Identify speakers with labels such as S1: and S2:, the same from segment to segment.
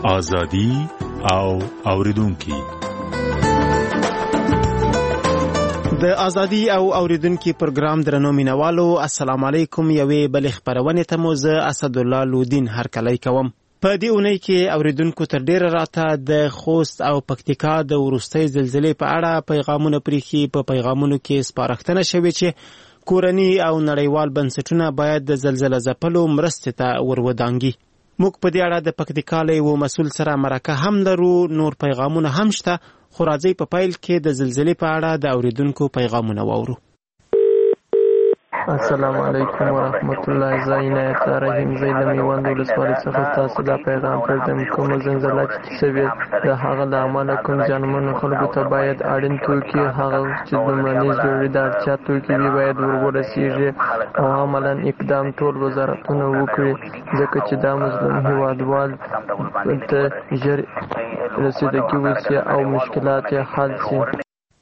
S1: ازادي او اوریدونکي.
S2: د ازادي او اوریدونکي پروګرام درنو مینوالو، السلام علیکم. یوې بلې خبرونه ته مو زه اسد الله لودین هرکلی کوم. په دې اونۍ کې اوریدونکو تر ډیره راته د خوست او پکتیکا د وروستۍ زلزلې په اړه پیغامونه پریخي. په پیغامونو کې سپارښتنه شوې چې کورني او نړیوال بنسټونه باید د زلزلې ځپلو مرستې ته ورودانګي. موږ په دې اړه د پکتیکا له یو مسؤل سره مرکه هم لرو. نور پیغامونه هم شته، خو راځئ په پیل کې د زلزلې په اړه د اوریدونکو پیغامونه واورو.
S3: السلام علیکم ورحمت الله. عنایت رحیم زید میوند ولسوالۍ څخه تاسو دا پیغام پرېږدم. کومه زلزله چې شوې د هغه له امله کوم زیانمنو خلکو ته باید اړین توکي، هغه چې لومړني ضروري د اړتیا توکي وي، باید ورسیږي او عملاً اقدام ټول وزارتونه وکړي، ځکه چې دا مظلوم هیوادوال ته ژر رسیدګي وشي او مشکلات یې حل شي.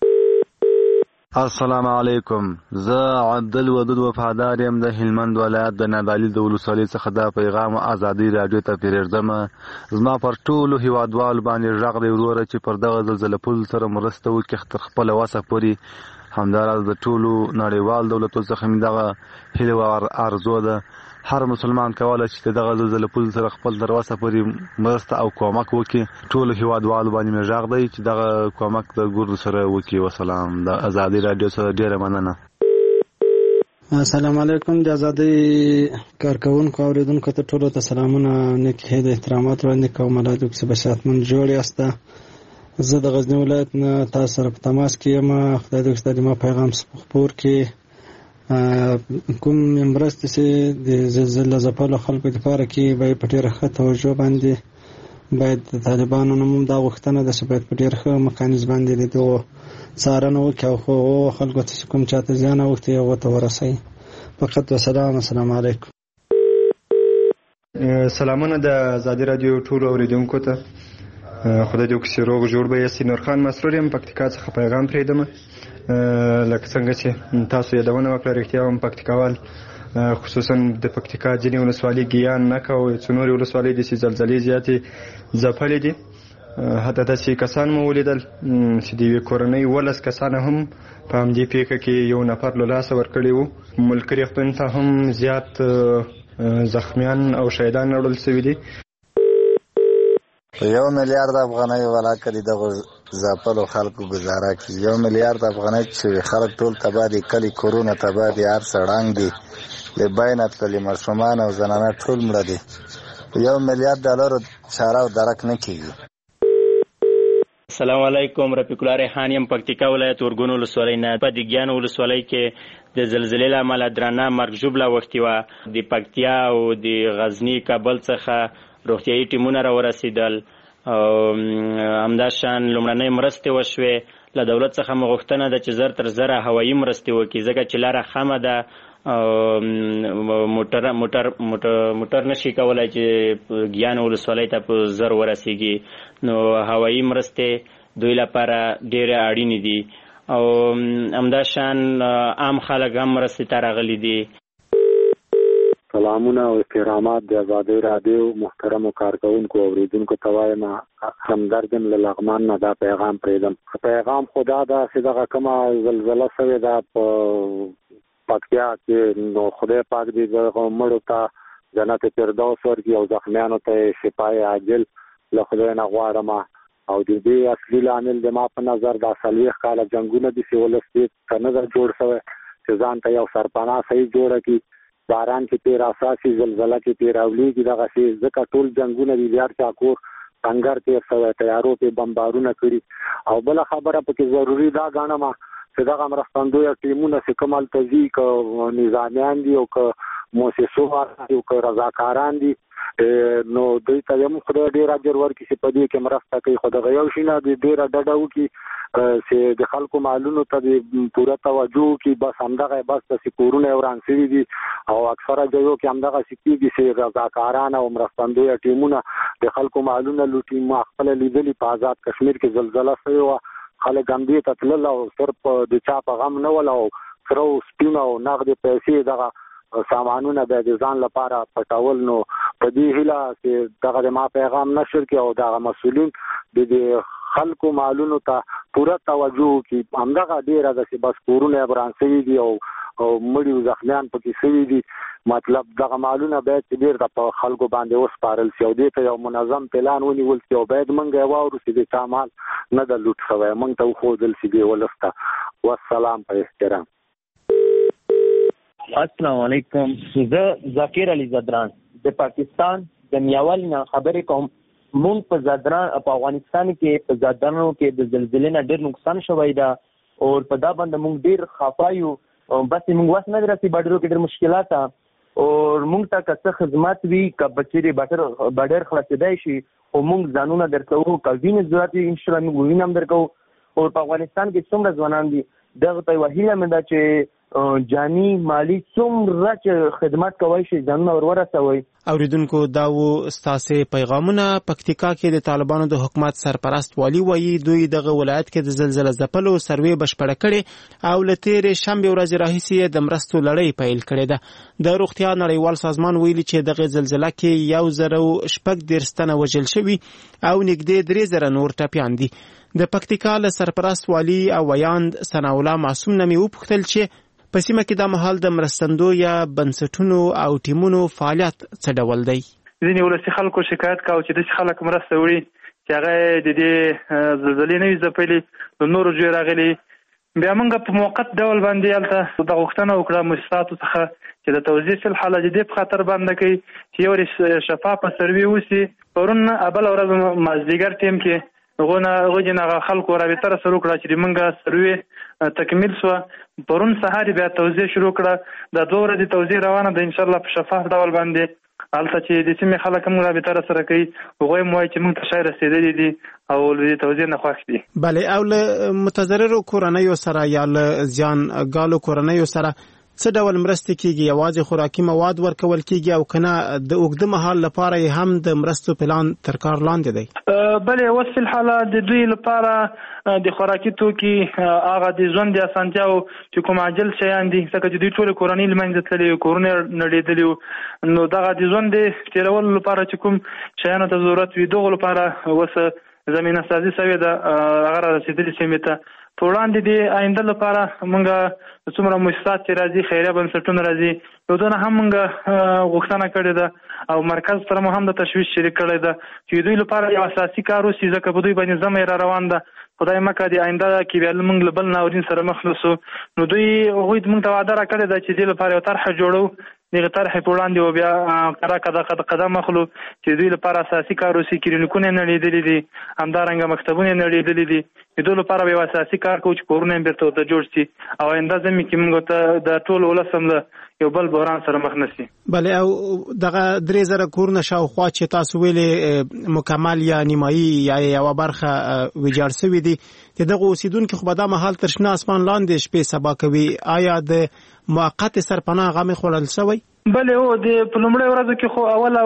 S4: السلام علیکم. زه عبدالودود وفادار یم د هلمند ولایت د نادعلي د ولسوالۍ څخه دا پیغام ازادي راډیو ته پرېږدم. زما پر ټولو هیوادوالو باندې غږ دی وروره چې پر دغه زلزله پول سره مرسته وکړي تر خپله وسه پورې. همداراز د ټولو نړیوال دولتونو څخه مې دغه هیله او آرزو ده هر مسلمان کولی چې دغه زلزله پول سره خپل تر وسه پورې مرسته او کومک وکړي. ټولو هیوادوالو باندې مې غږ دی چې دغه کومک د ګردو سره وکړي. وسلام. د ازادي راډیو سره ډیره مننه.
S5: السلام علیکم. د ازادي کارکونکو اوریدونکو ته ټولو ته سلامونه، نیک هیله احترامات وړاندې کوم. الله دې په صحتمند جوړ یاست. زه د غزنی ولایت نه تاسو سره په تماس کې یم. خدای دې ستاسو ما پیغام خپور کې کوم مرستې چې د زلزلې ځپلو خلکو لپاره کې باید په ډېره ښه توجه باندې باید د طالبانو نه هم دا غوښتنه ده چې باید په ډېر ښه میکانیزم باندې د دغو څارنه وکړي او هغو خلکو ته چې کوم چاته زیان اوښتی هغو ته ورسوي. فقط وسلام. السلام علیکم.
S6: سلامونه د ازادي راډیو ټولو اوریدونکو ته. خدای دې وکړي چې روغ جوړ به یاستئ. نورخان مسرور یم، پکتیکا څخه پیغام پرېږدم. لکه څنګه چې تاسو یادونه وکړه، رښتیا هم پکتیکاوال خصوصا د پکتیکا ځینې ولسوالۍ ګیان نکه او څو نورې ولسوالۍ داسې زلزلې زیاتې ځپلې دي. حتی داسې کسان مو ولیدل چې د یوې کورنۍ 12 کسانه هم په همدې پیښه کې یو نفر له لاسه ورکړی وو. ملکري خپل ته هم زیات زخمیان او شهیدان راوړل شوي دي.
S7: 1 میلیارد افغانۍ ولاکه دي دغه ځپلو خلکو ګزاره کوي. 1 میلیارد افغانۍ چې خلک ټول تباه دي، کلي کورونه تباه دي، هر څه ړنګ دي، لبینه تللي، ماشومان او زنانه ټول مړه دي. 1 میلیارد ډالرو چاره او درک نه کېږي.
S8: السلام علیکم. رفیق الله ریحان یم، پکتیکا ولایت ورګون ولسوالۍ نه. په دیګیان ولسوالۍ کې د زلزلې له امله درانه مرګ ژوبله اوښتې وه. د پکتیا او د غزني کابل څخه روغتیایي ټیمونه راورسېدل او همداشان لومړنۍ مرستې وشوې. له دولت څخه مو غوښتنه ده چې زر تر زره هوایي مرستې وکړي، ځکه چې لاره خمه ده او موټر نشي کولی چې ګیان ولسوالۍ ته په زر ورسېږي. نو هوایي مرستې دوی لپاره ډېرې اړینې دي او همداشان عام خلک هم مرستې ته راغلي دي.
S9: سلامونه او احترامات د ازادي راډیو محترمو کارکونکو اوریدونکو ته وایم. همدرد له لغمان نه دا پیغام پرېږدم. پیغام خدا ده چې دغه کومه زلزله شوې ده په پکتیا کې، نو خدای پاک دې دغه مړو ته جنت فردوس ورکړي او زخمیانو ته شفای عاجل له خدای نه غواړم. او د دې اصلي لامل د ما په نظر دا 40 کاله جنګونه دي چې ولس دې ته نه ده جوړ شوی چې ځان ته یو سرپناه صحیح جوړه کړي. باران کې تیر اساسي زلزله کې تیر اولیږي دغه شی، ځکه ټول جنګونه دي یار چاکور څنګه تیر شوی، تیارو په بمبارونه کړي. او بل خبره پکې ضروری دا غاڼه چې دغه مرستندوی ټیمونه چې کومل تزي ک نظامیان دي او ک مؤسسو او ک رضاکاران دي، نو دوی ته هم خدای ډیر اجر ورکړي چې په دې کې مرسته کوي. خو دغه یو شي نه د ډیره ډډه وکړي چې د خلکو معلوماتو ته پوره توجه وکړي. بس همدغه بس د کورونه وران شوي دي او اکثره ځایو کې همدغه کېږي چې رضاکاران او مرستندوی ټیمونه د خلکو معلومات لوټي. ما خپل لیدلي په آزاد کشمیر کې زلزله شوې وه، خلک هم دې ته تلل او صرف د چا په غم نه ول او سره سپین او نغدې پیسې دغه سامانونه به د ځان لپاره پټول. نو په دې هیله چې دغه ما پیغام نشر کې او دغه مسؤلین د خلکو مالونو ته پوره توجه کوي. همدغه ډیره ده چې بس کورونه بران شوي دي او مړي زخمیان پکې شوي دي. مطلب دغه مالونه باید ډیر د خلکو باندې وسپارل شي او دې ته یو منظم پلان ونیول شي او باید موږ یې واورو چې د چا مال نه د لوټ شوی، موږ ته وښودل شي دې ولس ته. والسلام په احترام.
S10: السلام علیکم. زه ذکر علي زدران د پاکستان د میاول نه خبرې کوم. مونږ په زدران په افغانستان کې په زدرانو کې د زلزلې نه ډېر نقصان شوی دا او په دا باندې مونږ ډېر خفه یو. بس مونږ واس نه درسي باډرو کې ډېر مشکلات او مونږ ته که خدمات وي که بچری باډر خلاصېدای شي او مونږ ځانونه درکوو که وینې ضرورت وي انشاءالله مونږ وینه هم درکوو. او په افغانستان کې څومره ځوانان دي دغه ته یوه هیله مې ده چې جاني مالی څومره چې خدمات کوی شي ځانونه ورورسوئ.
S2: اوریدونکو دا و ستاسې پیغامونه. پکتیکا کې د طالبانو د حکومت سرپرست والی وایي دوی دغه ولایت کې د زلزله ځپلو سروې بشپړه کړې او له تېرې شنبې ورځې راهیسې د مرستو لړۍ پیل کړې ده. د روغتیا نړیوال سازمان ویلي چې دغه زلزله کې 1,014 تنه وژل شوي او نږدې 3,000 نور ټپیان دي. د پکتیکا له سرپرست والی او ویاند ثناءالله معصوم نه مې وپوښتل چې په سیمه کې دا مهال د مرستندو یا بنسټونو او ټیمونو فعالیت څه ډول دی.
S11: ځینې ولسي خلکو شکایت کاوه چې داسې خلک مرسته وړي چې هغه د دې زلزلې نه وي ځپلي د نورو جوی راغلي. بیا موږ په موقت ډول باندې هلته د غوښتنه وکړه مؤسساتو څخه چې د توضیح فی الحال د دې په خاطر باندې کوي چې یو شفافه سروې وسي. پرون بله ورځ مازدیګر ټیم کې هغه خلکو رابطه راسره وکړه چې موږ سروې تکمیل شوه. پرون سهار بیا توضیح شروع کړه. د 2 ورځې توضیح روانه ده انشاءالله په شفاف ډول باندې. هلته چې د سیمې خلک هم رابطه راسره کوي هغوی هم وایي چې موږ ته شی رسېدلي دي او له دې توضیح نه خوښ دي.
S2: بلې او له متضررو کورنیو سره یا له زیانګالو کورنیو سره څه ډول مرستې کیږي؟ یوازې خوراکي مواد ورکول کیږي او کنه د اوږده مهال لپاره یې هم د مرستو پلان تر کار لاندې دی؟
S11: بلې اوس فی الحال د دوی لپاره د خوراکي توکي هغه د ژوند د اسانتیاو چې کوم عاجل شیان دي ځکه چې دوی ټولې کورنۍ له منځه تللي کورونه نړېدلي نو دغه د ژوند د تېرولو لپاره چې کوم شیانو ته ضرورت وي دغو لپاره اوس زمینه سازي شوې ده هغه رارسېدلې سیمې ته. په وړاندې د آینده لپاره موږ څومره مؤسسات چې راځي خیریه بنسټونه راځي یو دونه هم موږ غوښتنه کړې ده او مرکز سره مو هم د تشویش شریک کړی ده چې دوی لپاره یو اساسي کار وسي ځکه په دوی باندې زمه را روان ده. خدای مکه د آینده کې بیا موږ له بل ناورین سره مخ نشو. نو دوی هغوی موږ ته وعده راکړې ده چې دې لپاره یو طرحه جوړو. دغه طرحې په وړاندې و بیا قدم اخلو چې دوی لپاره اساسي کار وسي. کلینیکونه نړېدلي دي همدارنګه مکتبونه نړېدلي دي د دوی لپاره یو اساسي کار کوو چې کورونه یې بېرته ورته جوړ شي او آینده زمې کې موږ ته د ټول ولس هم له یو بل بحران سره مخ نشي.
S2: بلې او دغه 3,000 کورونه شاوخوا چې تاسو ویلې مکمل یا نیمایي یا یوه برخه ویجاړ شوي دي د دغو اوسېدونکي خو به دا مهال تر شنه اسمان لاندې شپې سبا کوي. آیا د موقت سرپناه غمې خوړل شوی؟
S11: بلې هو د په لومړۍ ورځو کې خو اوله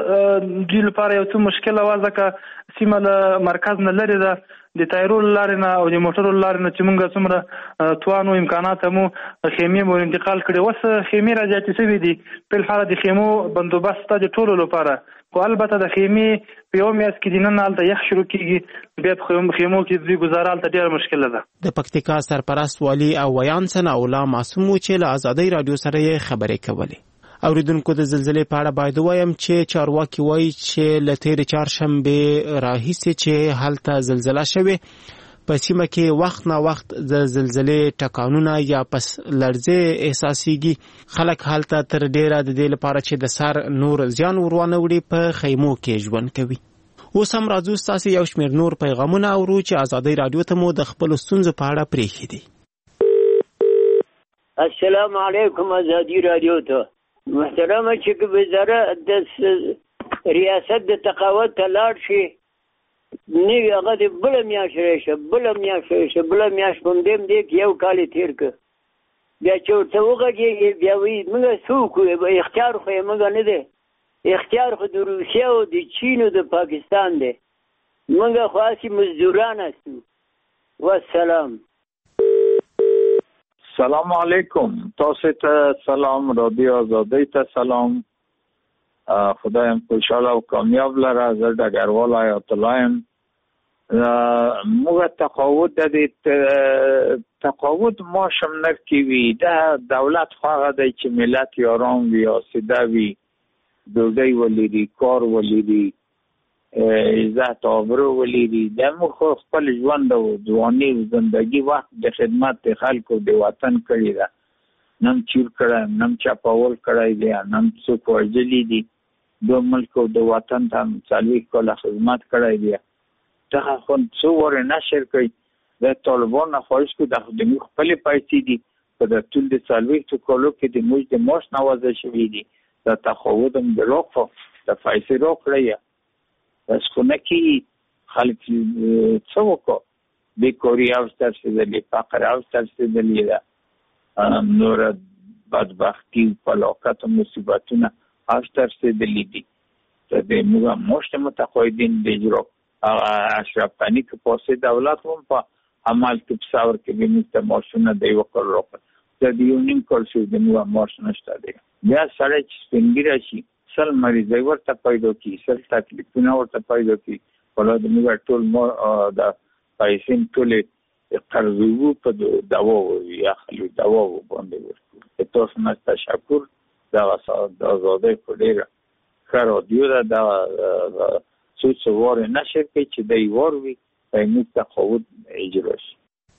S11: ورځ دوی لپاره یو څه مشکله وه ځکه سیمه له مرکز نه لرې ده د تایرو له لارې نه او د موټرو له لارې نه چې موږ څومره توان و امکانات مو خیمې مو انتقال کړې. اوس خیمې را زیاتې شوي دي په الحال د خیمو بندوبست شته د ټولو لپاره خو البته د خیمې په یو میاشت کې دننه هلته یخ شروع کېږي بیا په خیمو کې دوی ګزاره هلته ډېره مشکله ده.
S2: د پکتیکا سرپرست والي او ویان ثناءالله معصوم و چې له ازادۍ راډیو سره یې خبرې کولې. اوریدونکو د زلزلې په اړه باید ووایم چې چارواکي وایي چې له تېرې چهارشنبې راهیسې چې هلته زلزله شوې په سیمه کې وخت نا وخت د زلزلې ټکانونه یا پس لړزې احساسېږي. خلک هلته تر ډېره د دې لپاره چې د سر نور زیان ورونه وړي په خیمو کې ژوند کوي. اوس هم راځو ستاسې یو شمېر نور پیغامونه اورو چې ازادۍ راډیو ته مو د خپلو ستونزو په اړه پرېښي دي.
S12: السلام علیکم ازادي راډیو ته محترمه چې وزارت د ریاست د تقاعد ته لاړ شي نوي هغه د بله میاشت راشي بله میاشت په همدې کې یو کال یې تېر کړ بیا چې ورته وغږېږي بیا وایي موږ څه وکړو اختیار خو یې موږ نه دی اختیار خو د روسیه او د چین او د پاکستان دی موږ خو هسې مزدوران هستو. والسلام.
S13: سلام علیکم تاسو ته سلام رادیو آزادۍ ته سلام. خدای هم خوشحاله او کامیاب لره. زه ډګروال حیات الله یم. موږ تقاعد د تقاعد ماشم نه کوي. دا دولت خو هغه دی چې ملت یاران وي، آسوده وي، ډوډۍ ولري، کار ولري، عزت آبرو ولري. دا موږ خو خپل ژوند او ځواني او زندګي وخت د خدمت د خلکو د وطن کړی ده. نم چور کړی، نم چاپول کړی دی، نم څوک وژلي دي. دو ملک او د وطن ته 40 کاله خدمت کړی دی. دغه خو څو واره نشر کوي. د طالبان نه خواهش کوي د موږ خپلې پیسې دي په د ټول د 40 کالو کې د موږ د معاش نوازه شوي دي. د تقاعد هم د راکړو د پیسې راکړی بس خو نه کېږي. خلک څه وکړو؟ بیکاري اوج ته رسېدلې، فقر اوج ته رسېدلې ده، نور بدبختي، فلاکت او مصیبتونه اوج ته رسېدلي دي. د موږ معاش د متقاعدین د اجرا اشرف غني که پاسې دولت هم په عمل کې په ثور کې به موږ ته معاشونه د یو کال راکړ. د یو نیم کال شو د موږ معاش نشته دی. بیا سړی چې سپینګیره شي 100 مریضۍ ورته پیدا کړي، 100 تکلیفونه ورته پیدا کړي. ولا د موږ ټول د پیسې ټولې قرضو په دوا یا خلو دوا باندې ورکړو. تاسو نه تشکر. دا آزادۍ په ډېره ښه رادیو ده. دا څو واره نشر کوي چې دی وار وي موږ تقاعد اجرا شي.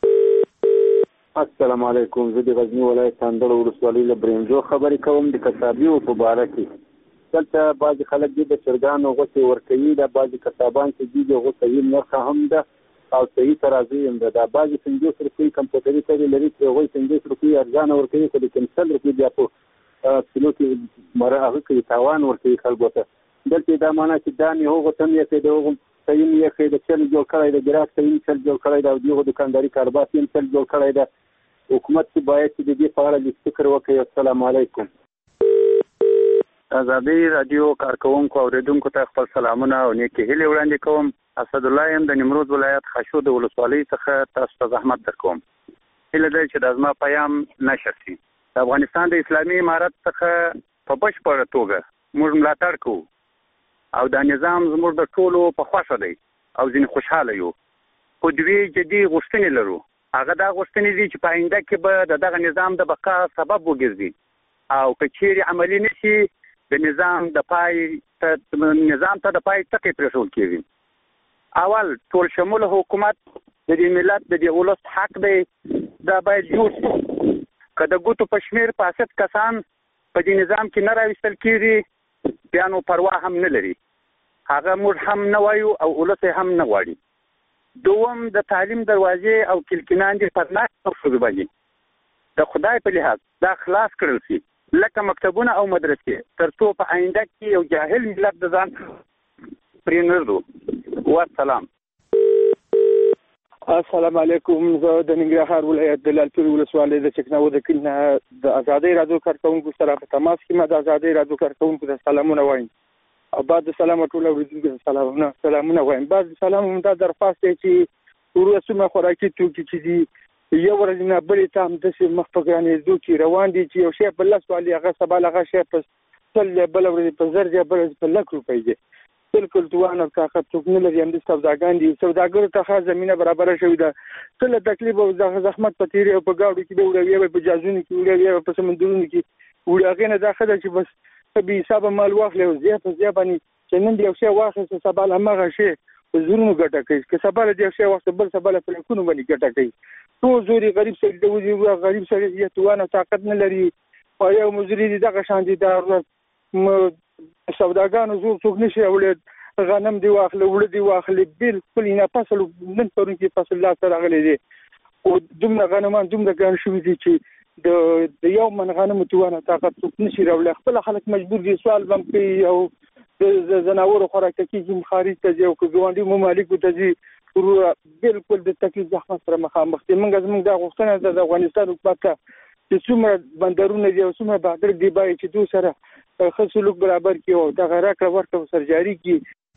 S9: السلام علیکم. زه د غزني ولایت اندړ ولسوالۍ له برنجو خبرې کوم. د کسابیو په باره کې دلته بعضې خلک دي د چرګانو غوښې ورکوي. دا بعضې کسابان چې دي د غوښې صحیح نرخه هم ده او صحیح ترازی هم ده. دا بعضې 50 روپۍ کمپیوټري ترې لري چې هغوی 50 روپۍ ارزانه ورکوي، خو لیکن 100 روپۍ بیا په کیلو کې هغه کوي تاوان ورکوي خلکو ته. دلته دا معنا چې دا مې هغو ته مې یې د هغو صحیح مې یې د چل جوړ کړی د ګراک صحیح چل جوړ کړی ده او د هغو دکانداري کاروبار یې چل جوړ کړی ده. حکومت چې باید چې د دې په اړه لږ فکر وکړي. السلام علیکم.
S14: ازادي رادیو کارکوونکو اوریدونکو ته خپل سلامونه او نیکې هیلې وړاندې کوم. اسد الله یم د نیمروز ولایت خاشود ولسوالۍ څخه تاسو ته زحمت درکوم. هیله ده چې د زما پیام نشر شي. د افغانستان د اسلامي امارت څخه په بشپړه توګه موږ ملاتړ کوو او دا نظام زموږ د ټولو په خوښه دی او ځینې خوشحاله یو. خو دوی جدي غوښتنې لرو. هغه دا غوښتنې دي چې په آینده کې به دغه نظام د بقا سبب وګرځي او که چیرې عملي نشي د نظام ته د پای ټکی پرېښول کېږي. اول ټول شموله حکومت د دې ملت د دې ولس حق دی دا باید جوړ شي. که د ګوتو په شمېر فاسد کسان په دې نظام کې نه راویستل کېږي بیا نو پروا هم نه لري. هغه موږ هم نه وایو او ولس هم نه غواړي. دوم د تعلیم دروازې او کلکینان دي پر ناست ښځو باندې د خدای په لحاظ دا خلاص کړل شي لکه مکتبونه او مدرسې تر څو په آینده کې یو جاهل ملت د ځان پرې نه ږدو. والسلام.
S15: السلام علیکم. زه د ننګرهار ولایت د لعل پورې ولسوالۍ د چکناو د کلي نه د ازادۍ راډیو کارکوونکو سره په تماس کې ما د ازادۍ راډیو کارکوونکو ته سلامونه وایم او بعد د سلام ټول اوریدونکو ته سلامونه وایم. بعد د سلام هم دا درخواست دی چې وروسته خوراکي توکي چې دي یو ورځ نه بلې ته هم داسې مخ په ګرانېدو کې روان دي چې یو شی په 10 والي هغه سبا هغه شی په 100 بله ورځ په 1000 بله ورځ په 100 روپۍ دی. بالکل توان او طاقت څوک نه لري. همدې سوداګان دي. سوداګرو ته ښه زمینه برابره شوې ده. کله تکلیف او زحمت په تیرې او په ګاډو کې به وړوي یا په جازونو کې وړوي یا په سمندرونو کې وړي. هغې نه دا ښه ده چې بس بې حسابه مال واخلي او زیات باندې چې نن د یو شی واخیسته سبا له هماغه شی په زورونو ګټه کوي. که سبا له د یو شی واخیسته بل سبا له په لیکونو باندې ګټه کوي. ټول زور یې غریب سړي ته وځي. غریب سړی یې توان او طاقت نه لري او یو مزدوري دي دغه شان دي. دا سوداګانو زور څوک نشي اوړی. غنم دی واخلي، وړه دی واخلي. بالکل نه فصل نن پرون کې فصل لا سره راغلی دی او دومره غنمان دومره ګران شوي دي چې د یو من غنمو توان طاقت څوک نشي راوړی. خپل خلک مجبور دي سوال بم کوي او د زناورو خوراک کېږي خارج ته ځي او که ګاونډي ممالکو ته ځي. بالکل د تکلیف زحمت سره مخامخ دي. زموږ دا غوښتنه ده د افغانستان حکومت ته چې څومره بندرونه دي او څومره بهادر دي باید چې دوی سره ښه سلوک برابر کړي او دغه راکړه ورکړه ورسره جاري کړي.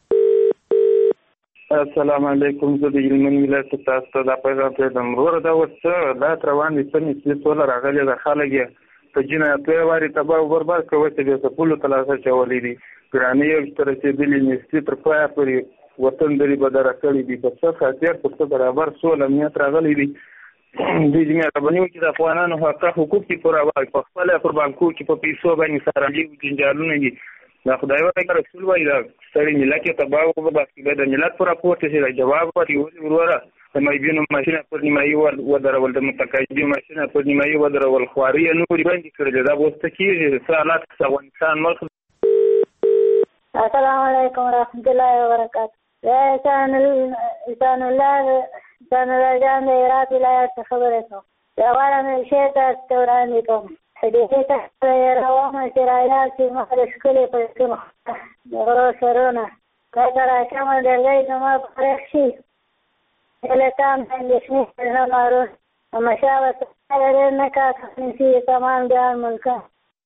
S16: السلام علیکم. زه د هلمند ولایت تاسو ته دا پیغام پرېږدم. وروره دا اوس څه لایق روان دي څه مثلي سوله راغلې ده. خلک یې په جنایتو واري تباہ او برباد کوي چې د پولو تلاسه چولې دي ګرانې یو تر رسېدلې نشي تر پای پورې وطن دلی بدره کړی دي په څه خاطر پر برابر سول امنیت راغلي دي د جمعیت باندې چې د افغانانو حقوق دي پوره وای په خپل پر بانکو کې په پیسو باندې سره دي جنجالونه دي دا خدای وایي رسول وایي دا سړي ملت ته تباہ او برباد د ملت پر راپورټ شي جواب ورکړي وروره د مایبینو ماشینه پر نیمایي ودرول د متقاعدینو ماشینه پر نیمایي ودرول خواري نور باندې کړل دا وسته کیږي سالات افغانستان ملک.
S17: السلام علیکم ورحمۃ اللہ وبرکاتہ. انسان الله جان د هرات ولایت خبره کوم. دا غواړم چې تاسو وړاندې کوم. دې ته روانه شرایط چې ما شکلې په کوم د غرو سرونه کله راځم درځي نو ما پرخشي الاتام اندشنی نمارو مشاوت نکات نسی تمام جان ملکا.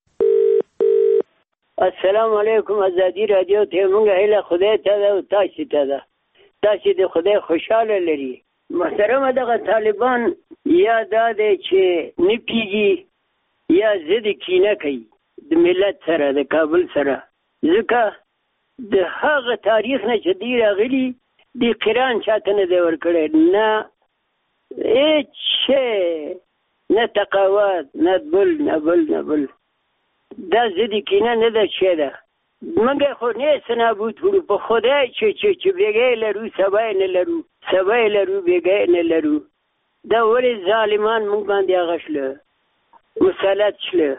S12: السلام علیکم ازادي رادیو ته مونږ هله خدای ته او تاسو ته ده تاسو د خدای خوشاله لري. محترم دغه طالبان یا دا دی چې نه پیږي یا ضد کینه کوي د ملت سره د کابل سره ځکه د هغه تاریخ نه چې دی راغلي دی قرآن چاته نه دی ورکړی نه هیڅ نه تقاوت نه بل دا ضد کینه نه ده چې ده موږ خو نیست نابود کړو په خدای چې بېګی لرو سبا یې لرو بېګی نه لرو دا ولې ظالمان موږ باندې هغه شله مسلط شله.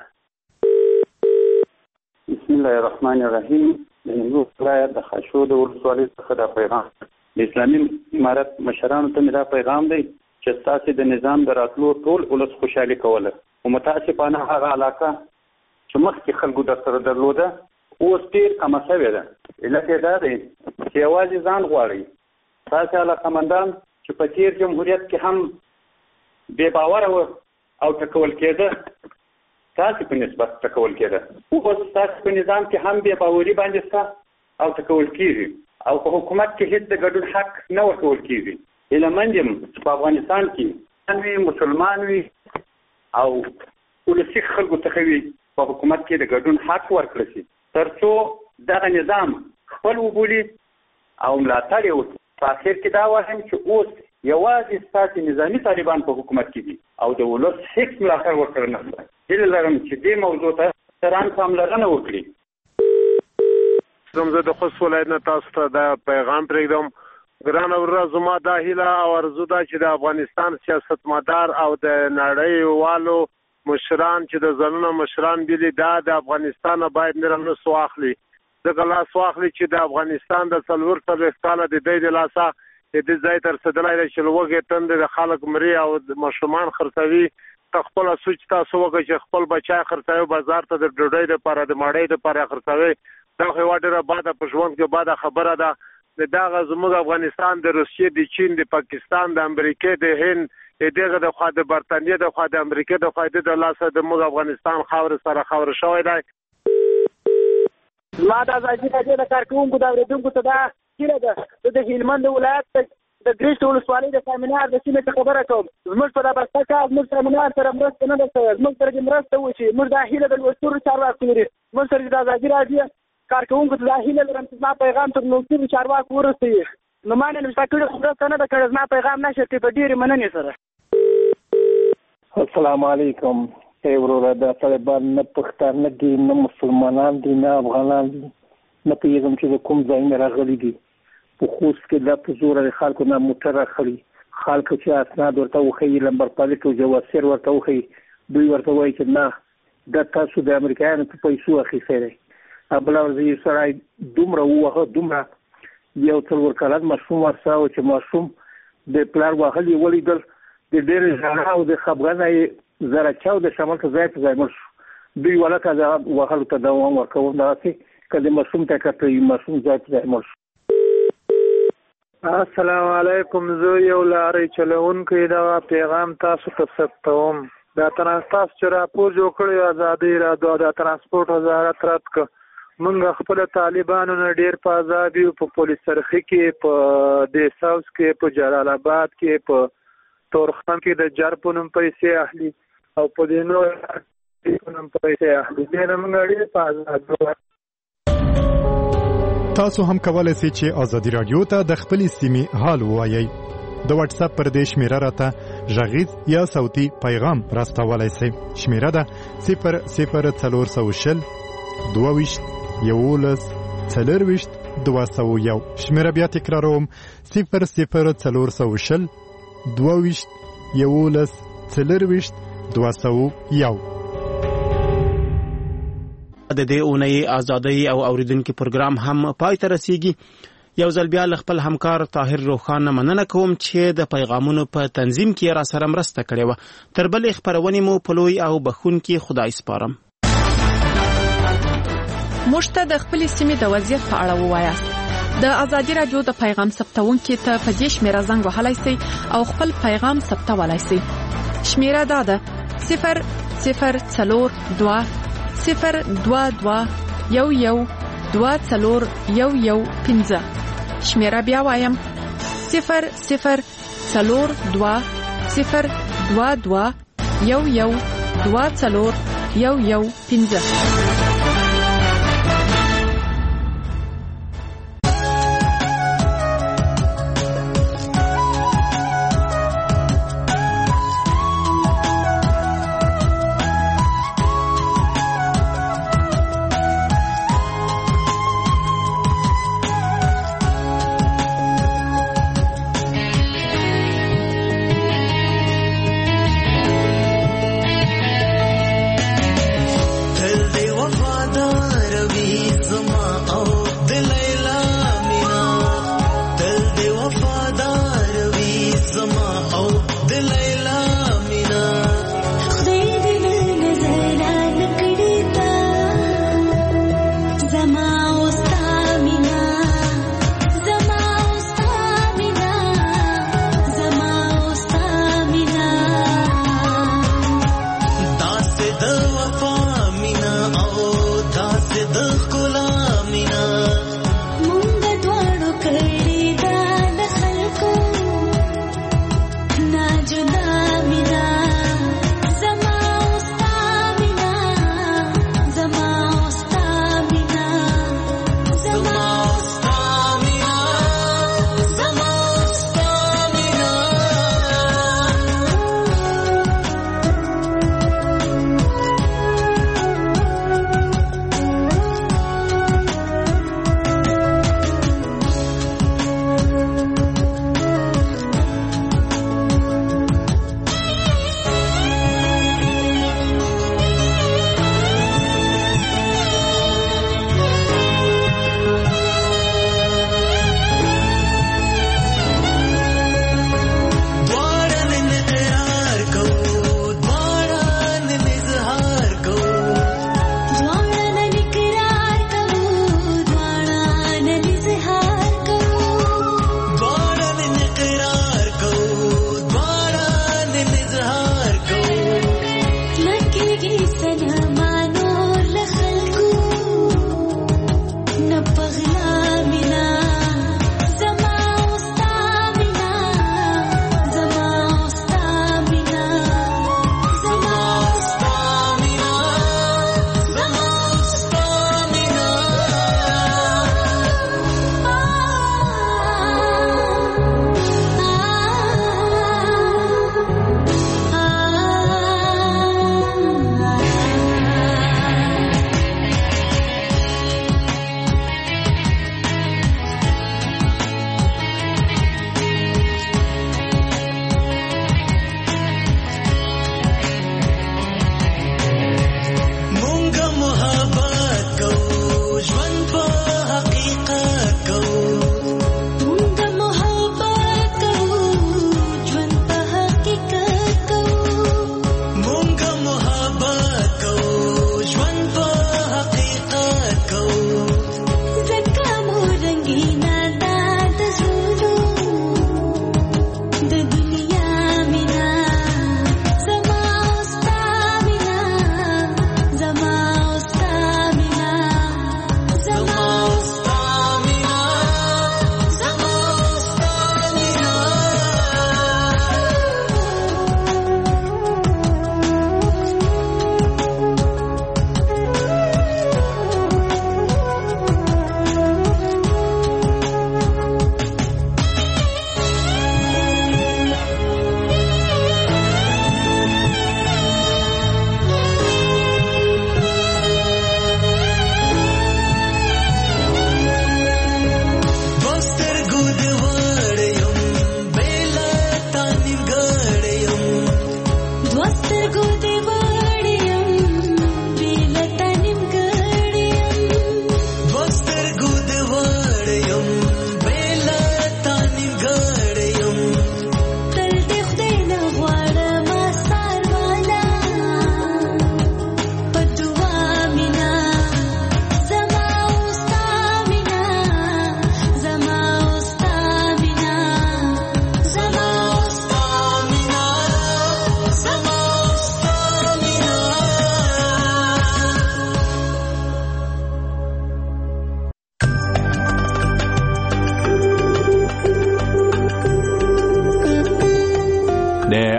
S18: بسم الله الرحمن الرحیم. د نیمروز ولایت د خاشود ولسوالۍ څخه دا پیغام د اسلامي امارت مشرانو ته مې دا پیغام دی چې ستاسې د نظام د راتلو ټول ولس خوشحالي کوله او متاسفانه هغه علاقه چې مخکې خلکو در سره درلوده اوس ډېر کمه شوې ده. علت یې دا دی چې یوازې ځان غواړئ. تاسې علاقمندان چې په تېر جمهوریت کې هم بې باوره وه او ټکول کېده تاسې په نسبت ټکول کېده اوس تاسې په نظام کې هم بې باوري باندې شته او ټکول کېږي او په حکومت کې هېڅ د ګډون حق نه ورکول کېږي. هیلهمند یم چې په افغانستان کې وي مسلمان وي او ولسي خلکو څخه وي په حکومت کې د ګډون حق ورکړل شي تر څو دغه نظام خپل وبولي او ملاتړ یې وکړي. په اخر کې دا وایم چې اوس یوازې ستاسې نظامي طالبان په حکومت کې دي او د ولس هیڅ ملاتړ ورکړی نشته. هیله لرم چې دې موضوع ته سران پاملرنه وکړي.
S19: زه د خوست ولایت نه تاسو ته دا پیغام پرېږدم. ګرانه ورور زما دا هیله او ارزو ده چې د افغانستان سیاستمدار او د نړۍ والو مشران چې د ځانونو مشران بيلي دا د افغانستان باید نرمنس واخلي. ځکه لاس واخلي چې د افغانستان د 40 کاله د دې لاسه د دې ځای تر څدلای چې لوګي تند د خلک مري او د مشرومان خرڅوي خپل سوچ تاسو وکړئ چې خپل بچای خرڅوي بازار ته د ډوډۍ لپاره د ماړۍ لپاره خرڅوي. دا خو ډېره باده په ژوند کې باده خبره ده. دغه زموږ افغانستان د روسیې د چین د پاکستان د امریکې د هند دغه د خوا د برتانیې د خوا د امریکې د خوا د لاسه د موږ افغانستان خاور سره خاور شوی دی.
S20: ما د ازادي راډیو د کارکوونکو د اورېدونکو ته دا هیله ده د هلمند ولایت د ګریشت ولسوالۍ د سامینار د سیمې څخه خبره کوم. زموږ په دا بسته کار زموږ سامینار سره مرسته نه ده شوې. زموږ سره دې مرسته وشي. موږ دا هیله د لوستورو چارواکو لري. موږ سره د ازادي راډیو کارکوونکو ته دا هیله لرم چې زما پیغام تر لوستورو چارواکو ورسوي. نو ما نه نشته کړې مرسته نه ده کړې. زما پیغام نشر کړي په ډېرې مننې سره.
S21: السلام علیکم. وروره دا طالبان نه پښتانه دي نه مسلمانان دي نه افغانان دي نه پوهېږم چې د کوم ځای نه راغلي دي. په خوست کې دا په زوره د خلکو نه موټر راخلي. خلکو چې اسناد ورته وښیي لمبر پلیټ او جواسیر ورته وښیي دوی ورته وایي چې نه دا تاسو د امریکایانو په پیسو اخیستی دی. بله ورځ یو سړی دومره ووهه دومره یو 4 کلن ماشوم ورسره و چې ماشوم د پلار وهل یې ولیدل د ډېرې ژړا او د خفګانه یې زره چاو د شمال ته ځای په ځای مړ شو. دوی ولکه د وهلو ته دوام ورکوم دغسې که د ماشوم ته کتل ماشوم ځای په ځای مړ شو.
S22: السلام علیکم. زه یو لارې چلوونکی دغه پیغام تاسو ته ثبتوم. دا تاسو چې راپور جوړ کړی ازادي راډیو د ترانسپورټ وزارت رد کړ. موږ خپل طالبانو نه ډېر په آزاد یو په پولیس سرخي کې په د ساوث کې په جلال آباد کې په تورخم کې د جار په نوم پیسې اخلي او په دې نور کوم پیسې اخلي دې موږ ډېر په آزاد
S1: تاسو هم کولای شئ چې ازادي رادیو ته د خپل سیمې حال ووایئ. د واتس اپ پر دې شمیره راته غږیز یا صوتي پیغام راستولای شئ. شمیره ده 00420 22 11 40 201. شمیره بیا تکراروم 00420 22 11 40 201.
S2: د دې اونۍ ازادۍ او اوریدونکو پروګرام هم پای ته رسیږي. یو ځل بیا خپل همکار طاهر روخان مننه کوم چې د پیغامونو په تنظیم کې را سره مرسته کړې و. تر بل خبرونه مو په لوی او بخون کې خدای سپارم.
S3: مشته د خپل سیمې د وضعیت په اړه ووایاست. د ازادي رادیو د پیغام ثبتونکو ته په دې شمیره زنګ وهلای شئ او خپل پیغام ثبتولای شئ. شمیره دا ده 00420 022112415. شمیره بیا وایم 0042022112415.
S23: وفا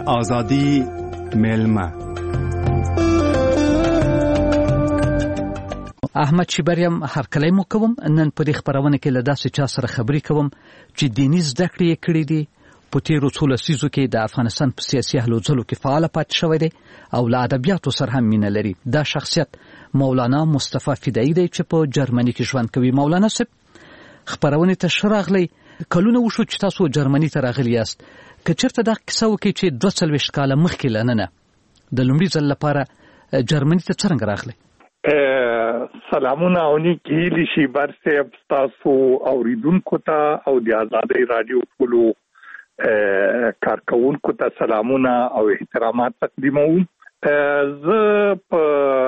S1: آزادی میلمه.
S4: احمد شیبریم هرکلی مو کوم. نن په دې خبرونه کې له داسې چا سره خبرې کوم چې دیني زده کړې کړې دي، په تیرو څو لسیزو کې د افغانستان په سیاسي هلو ځلو کې فعال پاتې شوی دی او له ادبیاتو سره هم مینه لري. دا شخصیت مولانا مصطفی فدایی دی چې په جرمني کې ژوند کوي. مولانا صاحب خبرونه ته شراغلی کلونه وشو چې تاسو جرمني ته راغلی یاست. که چېرته دا کیسه وکړي چې 42 کاله مخکې لننه د لومړي ځل لپاره جرمني ته څنګه راغلی؟
S5: سلامونه او نیکی هیلې شي بر صاحب تاسو اوریدونکو ته او د آزادۍ رادیو ټولو کارکونکو ته سلامونه او احترامات تقدیموم. زه په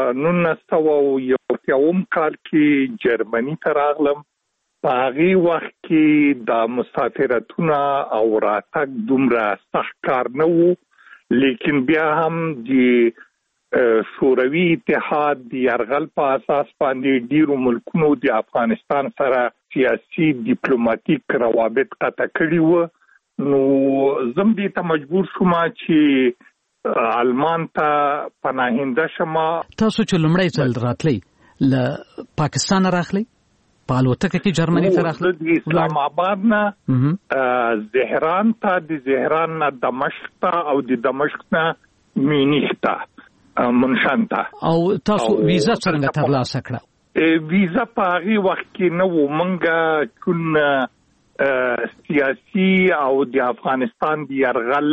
S5: 1991 کال کې جرمني ته راغلم. په هغې وخت کې د مسافرتونه او راتګ دومره سخت کار نه و، لیکن بیا هم د شوروي اتحاد د یرغل په اساس باندې ډیرو ملکونو د افغانستان سره سیاسي ډیپلوماټیک روابط قطع کړي وو. نو زم دې ته مجبور شوم چې آلمان ته پناهنده شم.
S4: تاسو چې لومړی ځل راتلی له پاکستان راغلی، په الوتکه کې جرمني ته راغلی؟
S5: د اسلام آباد نه زهران ته، د زهران نه دمشق ته او د دمشق نه مینیخ ته منشانته.
S4: او تاسو ویزا څنګه ترلاسه کړه؟
S5: ویزا په هغې وخت کې نه و. موږ چون سیاسي او د افغانستان د یرغل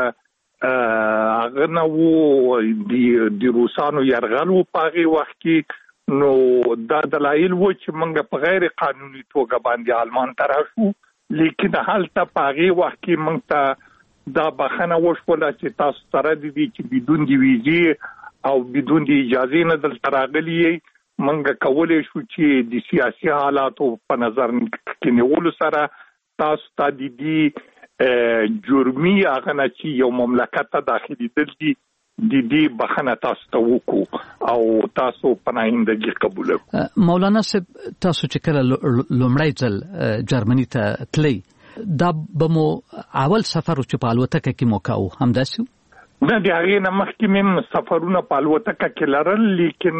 S5: هغه نه و، د روسانو یرغل و په هغې وخت کې، نو دا دلایل و چې موږ په غیر قانوني توګه باندې آلمان ته راشو. لیکن هلته په هغې وخت کې موږ ته دا بخنه وشوله چې تاسو سره دي چې بدون د ویزې او بدون د اجازې نه دلته راغلي یې. موږ کولی شو چې د سیاسي حالاتو په نظر کې نیولو سره تاسو ته د دې جرمي هغه نه چې یو مملکت ته داخلېدل دي د دې بخنه تاسو ته وکړو او تاسو پناهندګي قبول کړو.
S4: مولانا صاحب تاسو چې کله لومړی ځل جرمني ته تللی، دا به مو اول سفر چې په الوتکه کې مو کاوه همداسې و؟
S5: نه، د هغې نه مخکې مې سفرونه په الوتکه کې لرل، لیکن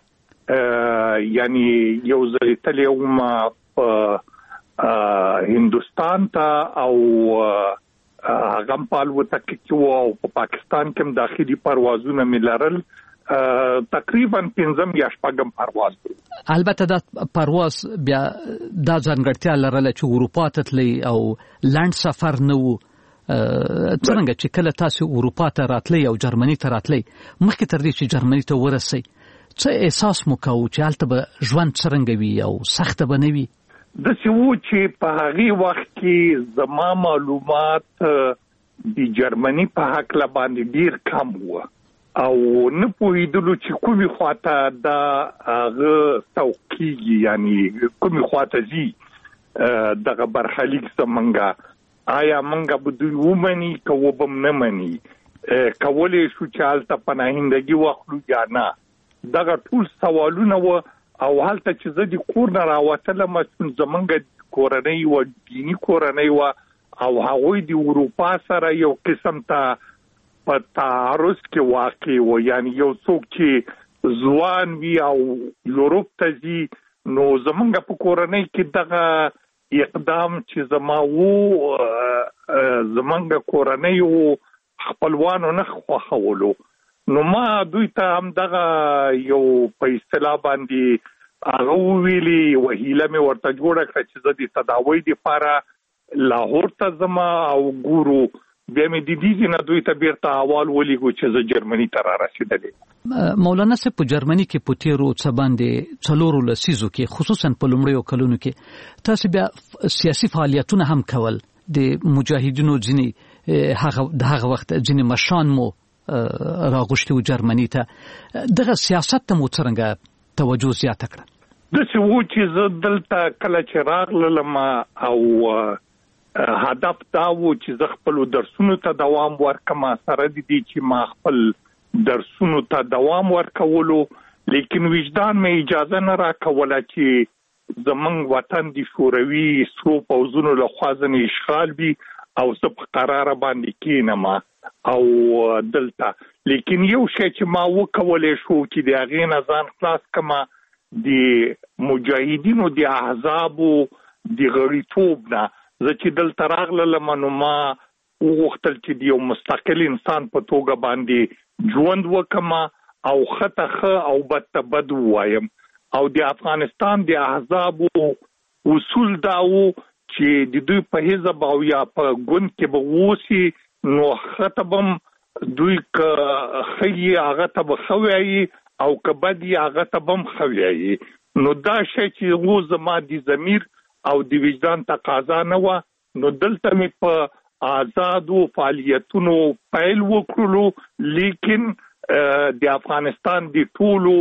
S5: یعنی یو ځل تللی وم په هندوستان ته او هغه هم په الوتکه کې و، او په پاکستان کې هم داخلي پروازونه مې لرل. تقریبا 5 یا 6 پرواز دی.
S4: البته دا پرواز بیا دا ځانګړتیا لرله چې اروپا ته تللی او لنډ سفر نه و. څنګه چې کله تاسو اروپا ته راتلی او جرمني ته راتلی، مخکې تر دې چې جرمني ته ورسئ څه احساس مو کاوه چې هلته به ژوند څرنګه وي او سخته به نه وي؟
S5: داسې و چې په هغې وخت کې زما معلومات د جرمني په هکله باندې ډیر کم و او نه پوهېدلو چې کومې خواته دا هغه سوق کېږي، یعنی کومې خواته ځي دغه برخلیک زمونږ. آیا موږ به دوی ومني که وبم نه مني؟ کولی شو چې هلته پناهندګي واخلو یا نه؟ دغه ټول سوالونه و. او هلته چې زه د کور نه راوتلم، زمونږ کورنۍ و، دیني کورنۍ و، او هغوی د اروپا سره یو قسم ته په تعارض کې واقع و. یعنی یو څوک چې ځوان وي او یورپ ته ځي، نو زمونږ په کورنۍ کې دغه اقدام چې زما و، زمونږ کورنۍ و خپلوانو نه خوښولو. نو ما دوی ته هم دغه یو په اصطلاح باندې هغه وویلي، وهیله مې ورته جوړه کړه چې زه د تداوی دپاره لاهور ته ځم او ګورو. بیا مې د دې نه دوی ته بیرته احوال ولیږو چې زه جرمني ته را رسېدلی.
S4: مولانا صاحب په جرمني کې په تیرو څه باندې 4 لسیزو کې، خصوصا په لومړیو کلونو کې تاسو بیا سیاسي فعالیتونه هم کول. د مجاهدینو ځینې هغه وخت ځینې مشران مو راغوښتي و جرمني ته. دغه سیاست ته مو څرنګه توجه زیاته کړه؟
S5: داسې و چې زه دلته کله چې راغلم او هدف دا و چې زه خپلو درسونو ته دوام ورکم، سره د دې چې ما خپل درسونو ته دوام ورکولو، لیکن وجدان مې اجازه نه راکوله چې زمونږ وطن د شوروي سرو پوځونو لخوا ځنې اشغال وي او زه په قراره باندې کېنم. او دلته لیکن یو شی چې ما وکولې شو چې د هغې نه ځان خلاص کما د مجاهدینو د احزابو د غړیتوب نه زه چې دلته راغلم نو ما وغوښتل چې د یو مستقل انسان په توګه باندې ژوند وکم او خطه او بد وایم او د افغانستان د احزابو اصول داو چې د دوی په حزب او یا په ګوند کې به ووسی نو خطبم دوی که خی هغه ته به خوي او که بدی هغه ته بم خوي نو دا شی چې و زما د ضمیر او د وجدان تقاضا نه و نو دلته می په آزادو فعالیتونو پیل وکړو لیکن د افغانستان د ټولو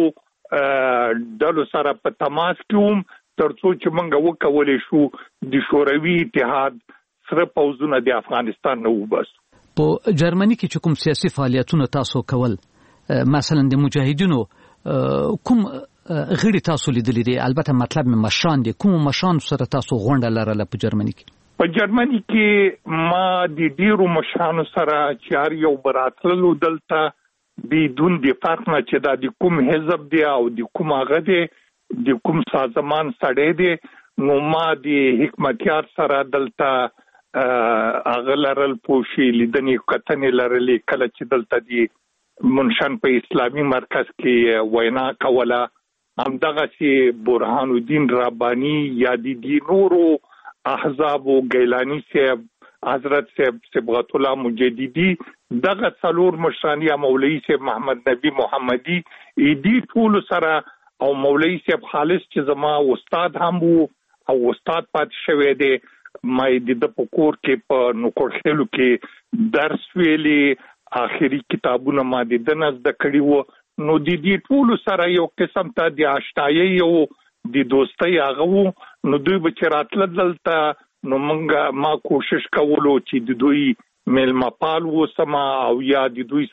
S5: ډلو سره په تماس کې ترڅو چې موږ وکولې شو د شوروي اتحاد سره پوزونه د افغانستان نه وباسو.
S4: په جرمني کې چې کوم سیاسي فعالیتونه تاسو کول مثلا د مجاهدینو کوم غړي تاسو لیدلې دي البته مطلب مشان دي کوم مشان سره تاسو غونډه لرله په جرمني کې؟
S5: په جرمني کې ما د ډیرو مشانو سره چې یو براتلو دلته بدون د فرق نه چې دا د کوم حزب دی او د کوم هغه دی د کوم سازمان سړی دی نو ما د حکمتیار سره دلته اغلرل پوشي لیدنې کتنې لرلې کله چې دلته دی منشن په اسلامي مرکز کې وینا کوله همدغه چې برهان الدین ربانی یا د نورو احزاب او گیلانی صاحب حضرت صاحب صبغت الله مجددی دغه څلور مشران یا مولوی صاحب محمد نبی محمدی ایدی ټول سره او مولوی صاحب خالص چې زما استاد هم وو او استاد پات شوی دی مې د پکور کې په نوکړخلو کې درس ویلي آخري کتابونه ما د دنس د کړي وو نو د دې ټول سره یو قسم ته د آشنایي یو د دوستۍ هغه نو دوی بچراتل دلته نو ما کوشش کولو چې د دوی ملمپال وسما او یا د دوی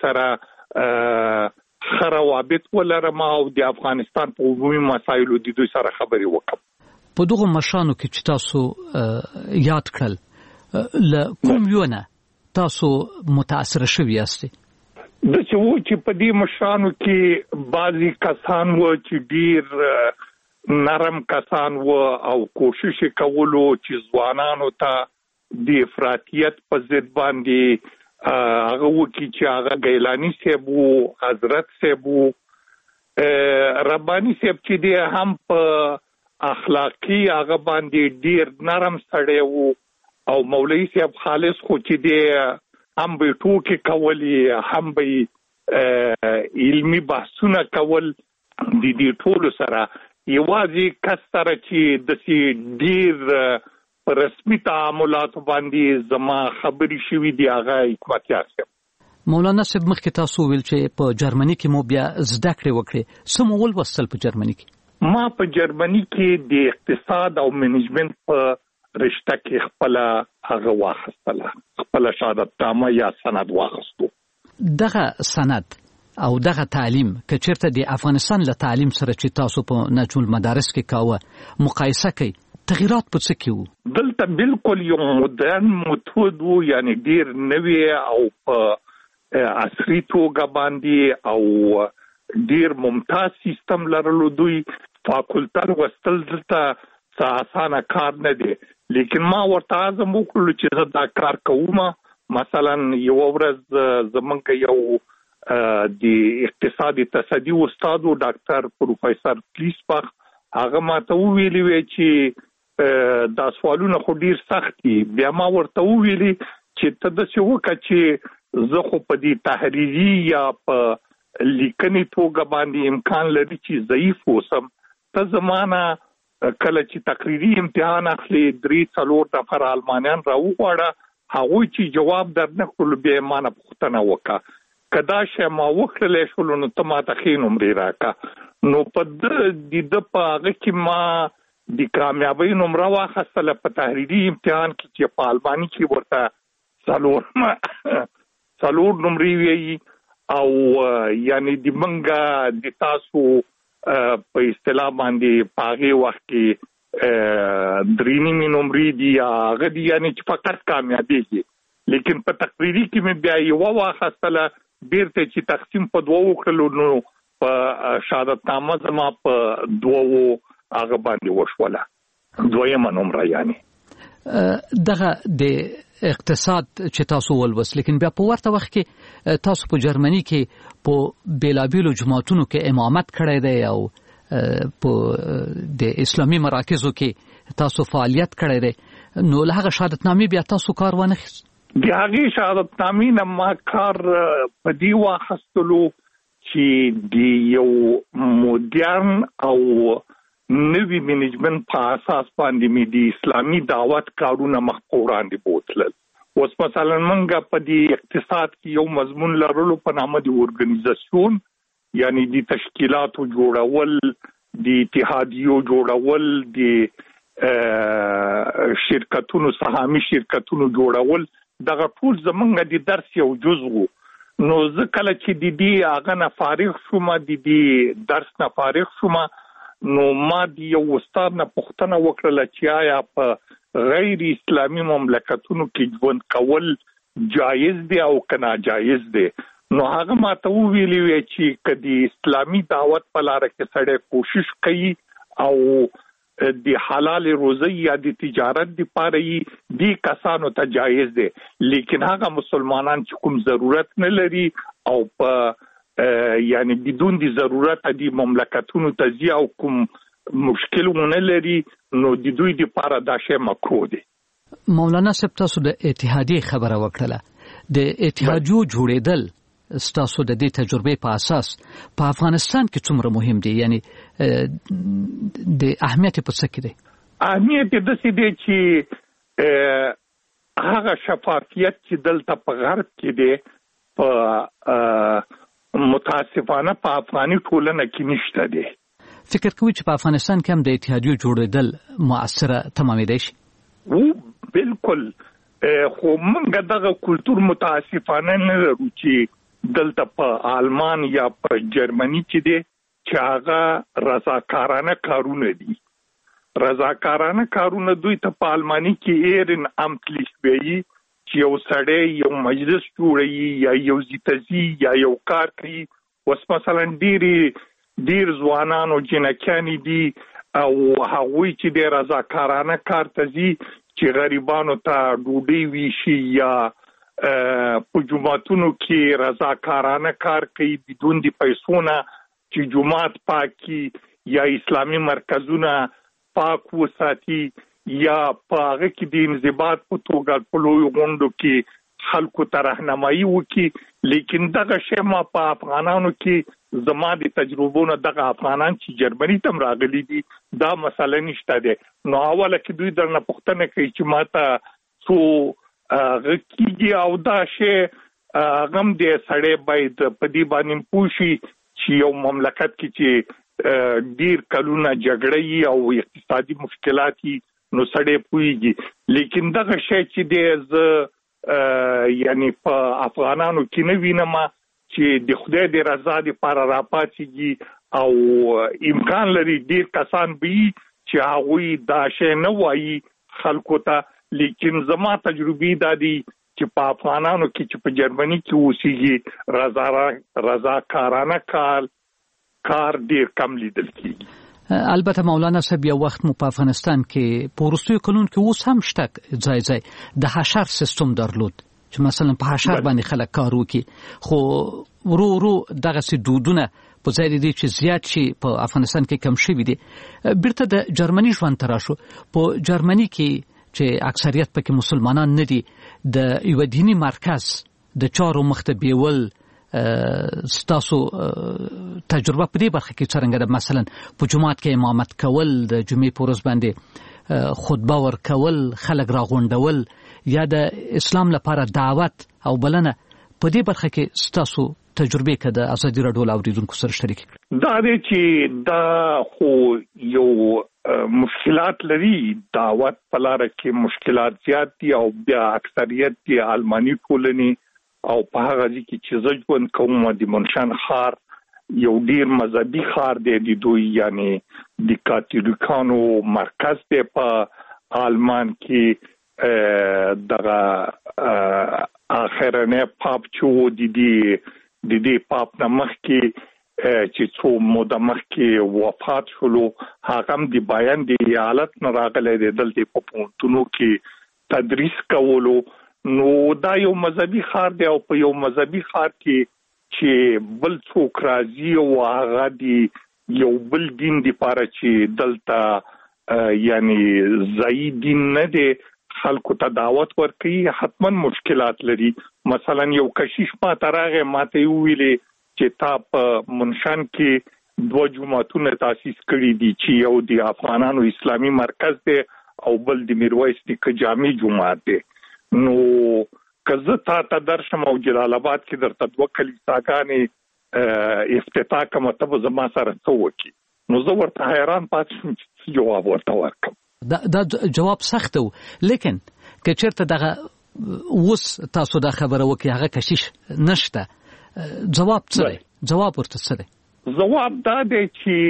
S5: سره خروابط ولرم او د افغانستان په عمومي مسایلو د دوی سره خبرې وکم.
S4: په دغه مشانو کې چې تاسو یاد کړل ل کوم یو نه تاسو متاثر شوی یاستئ؟
S5: د چې په دې مشانو کې بعضی کسان و چې ډیر نرم کسان و او کوشش کولو چې ځوانانو ته د افراطیت په ضد باندې هغه وکي چې هغه گیلانی صاحب وو حضرت صاحب وو ربانی صاحب چې دی هم په اخلاقی هغه باندې ډیر نرم سړی وو او مولوی صاحب خالص خو چې دی هم به ټوکې کولی هم به علمی بحثونه کول د دې ټولو سره یوازې کس سره چې د ډیر رسمي تعاملات باندې زما خبرې شوې دی هغه حکمتیار صاحب.
S4: مولانا صاحب مخکې تاسو ویل چې په جرمني کې مو بیا زده کړې وکړې څه مو ولوستل په جرمني کې؟
S5: ما په جرمني کې د اقتصاد او منیجمنت په رشته کې خپل هغه واخستله خپل شهادتنامه یا سند واخستو.
S4: دغه سند او دغه تعلیم که چیرته د افغانستان له تعلیم سره چې تاسو په نجم المدارس کې کاوه مقایسه کوي تغیرات په څه کې وو؟
S5: دلته بالکل یو مدرن میتود وو یعنی ډیر نوی او په عصري توګه باندې او ډیر ممتاز سیستم لرلو دوی فاکولټه وستل دلته اسانه کار نه دی لیکن ما ورته ازم وکړو چې زه دا کار کوم مثلا یو ورځ زمونږ یو د اقتصادي تصدی استاد او ډاکټر پروفیسور پلیسپاخ هغه ماته ویلي وی چې دا سوالونه خو ډیر سخت دي بیا ما ورته ویلي چې ته د څه وکړه چې زه خو په دې تحریری یا په لیکنې توګه باندې امکان لري چې ضعیف اوسم ته زمانہ کله چې تقریری امتحان اخلي 3-4 نفر المانیان راوغواړه هغه چې جواب درنه کول به مانه پوښتنه وکړه کدا چې ما وکړلې شو نو ته ما ته خې نمرې راکا نو په د په هغه کې ما د کامیابی نمره واخیستله په تحریری امتحان کې چې په الماني کې ورته څلور نمرې وی او یعنی د منګه د تاسو په اصطلاح باندې پاغه وخت کې درینی نمرې دی هغه دی یعنی چې فقط کامیابی لیکن په تقریری کې مې بیا یو واخستله بیرته چې تقسیم په دوو کړلو نو په شهادت نامه زما په دوو هغه باندې وشوله دویمه نمره یعنی
S4: دغه د اقتصاد چې تاسو ولوس لیکن بیا په ورته وخت کې تاسو په جرمني کې په بیلابیلو جماعتونو کې امامت کړی دی او په د اسلامي مراکزو کې تاسو فعالیت کړی دی نو له هغه شهادتنامې بیا تاسو کار ونه اخیست؟
S5: د هغې شهادتنامې نه ما کار په دې واخیستلو چې د یو مدرن او نوی منیجمنت په اساس باندې مې د اسلامي دعوت کارونه مخ په وړاندې بوتلل. اوس مثلا موږ په دې اقتصاد کې یو مضمون لرلو په نامه د اورګنایزاسیون یعنی د تشکیلاتو جوړول د اتحادیو جوړول د شرکتونو سهامي شرکتونو جوړول دغه ټول زمونږ د درس یو جزء وو. نو زه کله چې د دې هغه نه فارغ شوم د دې درس نه فارغ شوم نو ما د یو استاد نه پوښتنه وکړه چې آیا په غیر اسلامي مملکتونو کې ژوند کول جایز دی او که ناجایز دی. نو هغه ماته ویلي وی چې کدي اسلامي دعوت په لار کې سړی کوشش کوي او د حلال روزي یا د تجارت لپاره دي کسانو ته جایز دی لیکن هغه مسلمانان چې کوم ضرورت نه لري او په یعنی بدون د ضرورت د مملکتونو ته ځي او کوم مشکلونه لري نو د دوی لپاره دا شی مکروه دی.
S4: مولانا صاحب تاسو د اتحادیې خبره وکړه د اتحادیو جوړېدل ستاسو د دې تجربې په اساس په افغانستان کې څومره مهم دي یعنی د اهمیت په څه کې دی؟
S5: اهمیت د څه دی چې هغه شفافیت چې دلته په غرب کې دی په متاسفانه په افغاني ټولنه کې نشته دی.
S4: فکر کوئ چې په افغانستان کې هم د اتحادیو جوړېدل مؤثره تمامېدای شي؟
S5: بالکل خو موږ دغه کلتور متاسفانه نه لرو چې دلته په آلمان یا په جرمني کې دي چې هغه رضاکارانه کارونه دي. رضاکارانه کارونه دوی ته په آلماني کې ایرن امتلیش ویي چې یو سړی یو مجلس جوړوي یا یو ځیتزي یا یو کار کوي. اوس مثلا ډیر ځوانان او جنکیان دي او هغوی چې د رضاکارانه کار ته ځي چې غریبانو ته ډوډۍ ویشي یا په جماعتونو کې رضاکارانه کار کوي بدون د پیسو نه چې جماعت پاکي یا اسلامي مرکزونه پاک وساتي یا په هغه کې د انضباط په توګه په لوی غونډو کې خلکو ته راهنمایي وکړي. لیکن دغه شی ما په افغانانو کې زما د تجربو نه دغه افغانان چې جرمني تم راغلي دي دا مسله نشته ده. نو اوله کې دوی درنه پوښتنه کوي چې ماته څو غکیږي او دا شی غم دې سړی باید په دې باندې پوښي چې یو مملکت کې چې ډیر کلونه جګړې او اقتصادي مشکلات نو سړی پوهیږي لیکن دغه شی چې دې یعنی په افغانانو کې نه وینم چې د خدای د رضا لپاره راپاتېږي او امکان لري ډیر کسان به چې هغه دا شی نه وایي خلکو ته. لیکن زما تجربه دا دی چې په افغانانو کې چې په جرمني کې اوسېږي رضاکارانه کار ډیر کم لیدل کیږي.
S4: البته مولانا صاحب یو وخت مو په افغانستان کې په وروستیو کلونو کې اوس هم شته ځای د حشر سیستم درلود چې مثلا په حشر باندې خلک کار وکړي خو ورو دغه سي دودونه په ځای دي چې زیات شي په افغانستان کې کم شوي دي. بیرته د جرمني ژوند ته راشو. په جرمني کې چې اکثریت پکې مسلمانان نه دي د یو دینی مرکز د چارو مخته بیول ستاسو تجربه په دې برخه کې څنګه ده؟ مثلا په جماعت کې امامت کول د جمعې په ورځ باندې خطبه ورکول خلک راغونډول یا د اسلام لپاره دعوت او بلنه په دې برخه کې ستاسو تجربه کده ازادي راډیو لاوریدونکو سره شریک کړئ.
S5: دا دی چې دا خو یو مشکلات لري دعوت په لار کې مشکلات زیات دي او بیا اکثریت دی آلماني ټولنې او په هغه ځای کې چې زه ژوند کوم د منشن ښار یو ډیر مذهبي ښار دی د دوی یعنی د کاتولیکانو مرکز دی په آلمان کې دغه اخرنه پاپ چې د دې پاپ نمخ کې چې څو موده مخکې وفات شولو هغه هم د بیان د ایالت نه راغلی دی دلته په پوهنتونو کې تدریس کولو نو دا یو مذهبي ښار دی او په یو مذهبي ښار کې چې بل څوک راځي او هغه د یو بل دین لپاره چې دلته یعنی ځایي دین نه دی خلکو ته دعوت ورکړي حتما مشکلات لري مثلا یو کشیش ماته راغی ماته ویلې چې تا په منشان کې 2 جماعتونه تاسیس کړي دي چې یو د افغانانو اسلامي مرکز دی او بل د میرویس نیکه جامع جماعت دی نو کزه تا درشم او جلال آباد کې درته 2 کلیساګانې افتتاح کوم ته زما سره څه وکي نو زه ورته حیران پاتې شوم چې جواب ورته ورکړم
S4: دا جواب سخت و لیکن که چېرته دغه اوس تاسو دا خبره وکړي هغه کشیش نشته جواب څه دی جواب ورته څه دی
S5: جواب دا دی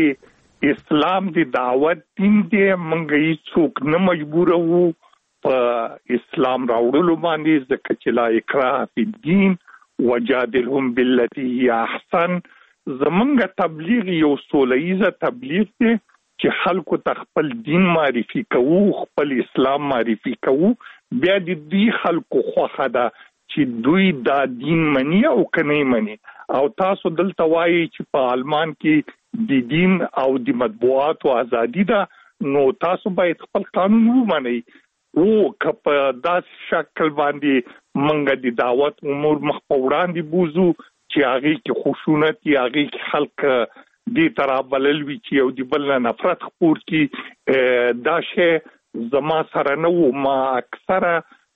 S5: چې اسلام دی دعوت دین دی موږ هیڅ څوک نه مجبور وو په اسلام راوړلو باندې ځکه چې لا اکراه فی الدین وجادلهم بالتي هي احسن زمونږ تبلیغ یو سولهیزه تبلیغ دی چې خلکو ته خپل دین معرفي کوو خپل اسلام معرفي کوو بیا د دې خلکو خوخه ده چې دوی دا دین مني او کني مني او تاسو دلته وایي چې په آلمان کې د دین او د مطبوعاتو ازادي ده نو تاسو باید خپل قانون ومنئ او کپ داس شکل باندې منګه د دعوت امور مخ په وړاندې بوزو چې هغه کې خشونت یا هغه کې خلک دې طرح بللوي چې یو د بل نفرت خپور کی دا شی زما سره نو ما اکثره